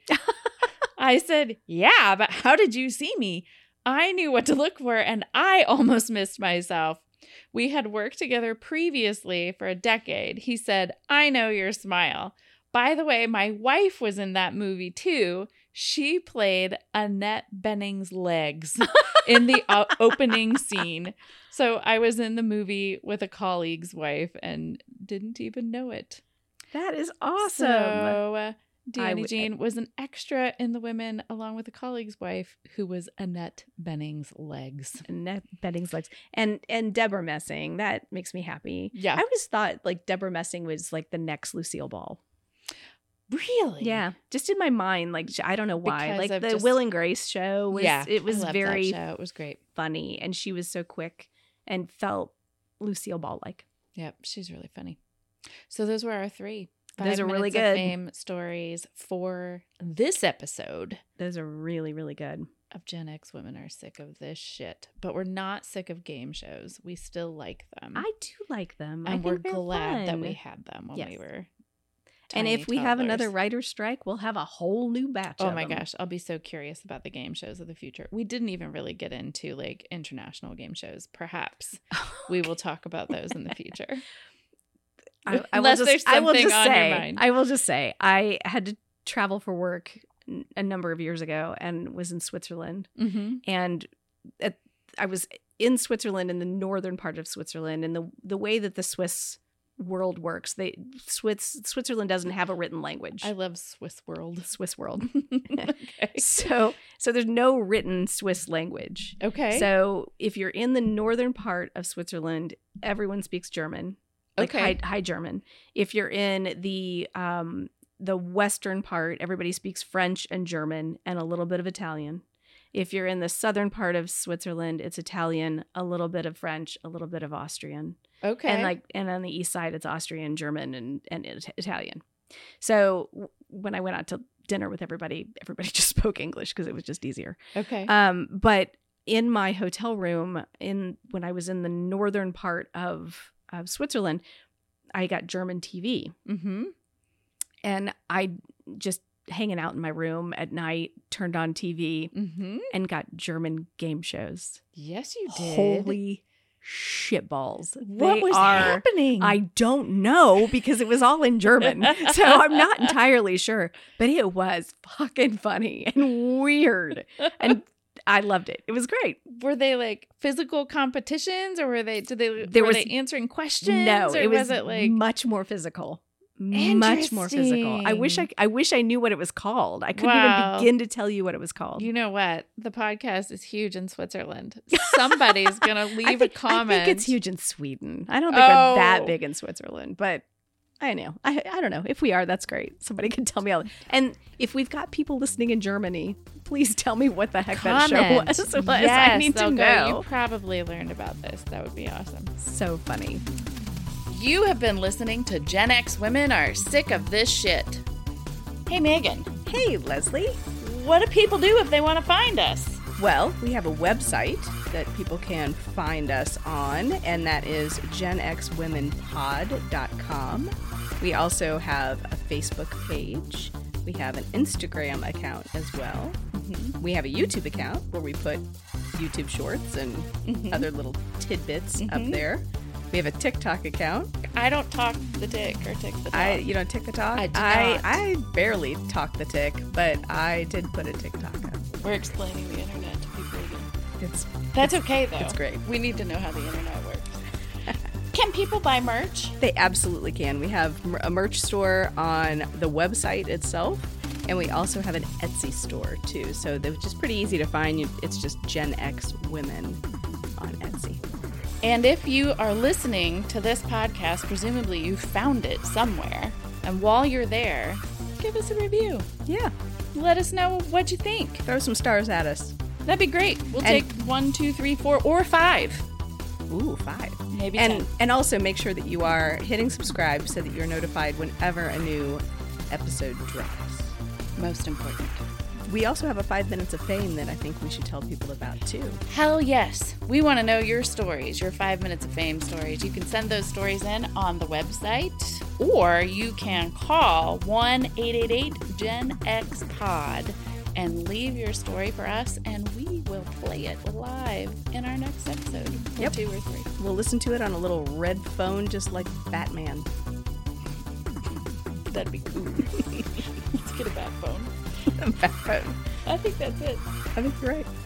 I said, "Yeah, but how did you see me?" I knew what to look for, and I almost missed myself. We had worked together previously for a decade. He said, "I know your smile. By the way, my wife was in that movie too. She played Annette Benning's legs in the o- opening scene. So I was in the movie with a colleague's wife and didn't even know it." That is awesome. So uh, Danny w- Jean was an extra in The Women along with a colleague's wife who was Annette Benning's legs. Annette Benning's legs. And and Deborah Messing. That makes me happy. Yeah. I always thought like Deborah Messing was like the next Lucille Ball. Really? Yeah. Just in my mind, like I don't know why. Because like of the just- Will and Grace show was yeah, it was I loved very that show. It was great. funny, and she was so quick and felt Lucille Ball like. Yep, she's really funny. So those were our three. Those Five are really minutes of good. fame stories for this episode Those are really, really good. of Gen X Women Are Sick of This Shit. But we're not sick of game shows. We still like them. I do like them. I and think we're they're glad that fun. we had them when Yes. we were And tiny if we have another toddlers. writer's strike, we'll have a whole new batch Oh of my them. gosh, I'll be so curious about the game shows of the future. We didn't even really get into like international game shows. Perhaps we will talk about those in the future. I, I will Unless just, there's I will something just on your say, mind. I will just say, I had to travel for work n- a number of years ago and was in Switzerland. Mm-hmm. And at, I was in Switzerland, in the northern part of Switzerland. And the the way that the Swiss world works, they Swiss Switzerland doesn't have a written language. I love Swiss World. Swiss world. Okay. So so there's no written Swiss language. Okay. So if you're in the northern part of Switzerland, everyone speaks German, like Okay. high, high German. If you're in the um, the western part, everybody speaks French and German and a little bit of Italian. If you're in the southern part of Switzerland, it's Italian, a little bit of French, a little bit of Austrian. Okay. And like, and on the east side, it's Austrian, German, and and it- Italian. So w- when I went out to dinner with everybody, everybody just spoke English because it was just easier. okay. Um, but in my hotel room, in when I was in the northern part of of Switzerland, I got German T V, mm-hmm. and I just hanging out in my room at night, turned on T V, Mm-hmm. and got German game shows. Yes, you did. Holy shitballs! What They was are. happening? I don't know because it was all in German. So I'm not entirely sure, but it was fucking funny and weird. And I loved it. It was great. Were they like physical competitions, or were they? Did they? There were was- they answering questions? No, or it was, it like? much more physical. Much more physical. I wish I I wish I knew what it was called. I couldn't Wow. even begin to tell you what it was called. You know what? The podcast is huge in Switzerland. Somebody's gonna leave I think, a comment. I think it's huge in Sweden. I don't think we're that Oh. big in Switzerland, but I know. I I don't know. If we are, that's great. Somebody can tell me all. And if we've got people listening in Germany, please tell me what the heck that show Comment. was. was. Yes, I need to they'll go, know. You probably learned about this. That would be awesome. So funny. You have been listening to Gen X Women Are Sick of This Shit. Hey, Megan, Hey, Leslie. what do people do if they want to find us? Well, we have a website that people can find us on, and that is gen x women pod dot com. We also have a Facebook page. We have an Instagram account as well. Mm-hmm. We have a YouTube account where we put YouTube shorts and Mm-hmm. other little tidbits up there. We have a TikTok account. I don't talk the tick or tick the talk. I, you don't tick the talk? I do I, not. I barely talk the tick, but I did put a TikTok up. We're explaining the internet to people again. It's That's okay, though. it's great. We need to know how the internet works. Can people buy merch? They absolutely can. We have mer- a merch store on the website itself, and we also have an Etsy store too. So they're just pretty easy to find. You- It's just Gen X Women on Etsy. And if you are listening to this podcast, presumably you found it somewhere. And while you're there, give us a review. Yeah, Let us know what you think. throw some stars at us. That'd be great. We'll And- take one, two, three, four, or five. Ooh, five. Maybe And ten. and also make sure that you are hitting subscribe so that you're notified whenever a new episode drops. Most important. We also have a five minutes of fame that I think we should tell people about too. Hell yes. We want to know your stories, your five minutes of fame stories. You can send those stories in on the website, or you can call one eight eight eight Gen X Pod and leave your story for us, and we will play it live in our next episode. Or Yep. two or three. We'll listen to it on a little red phone just like Batman. That'd be cool. Let's get a bat phone. Bat phone. I think that's it. I think you're right.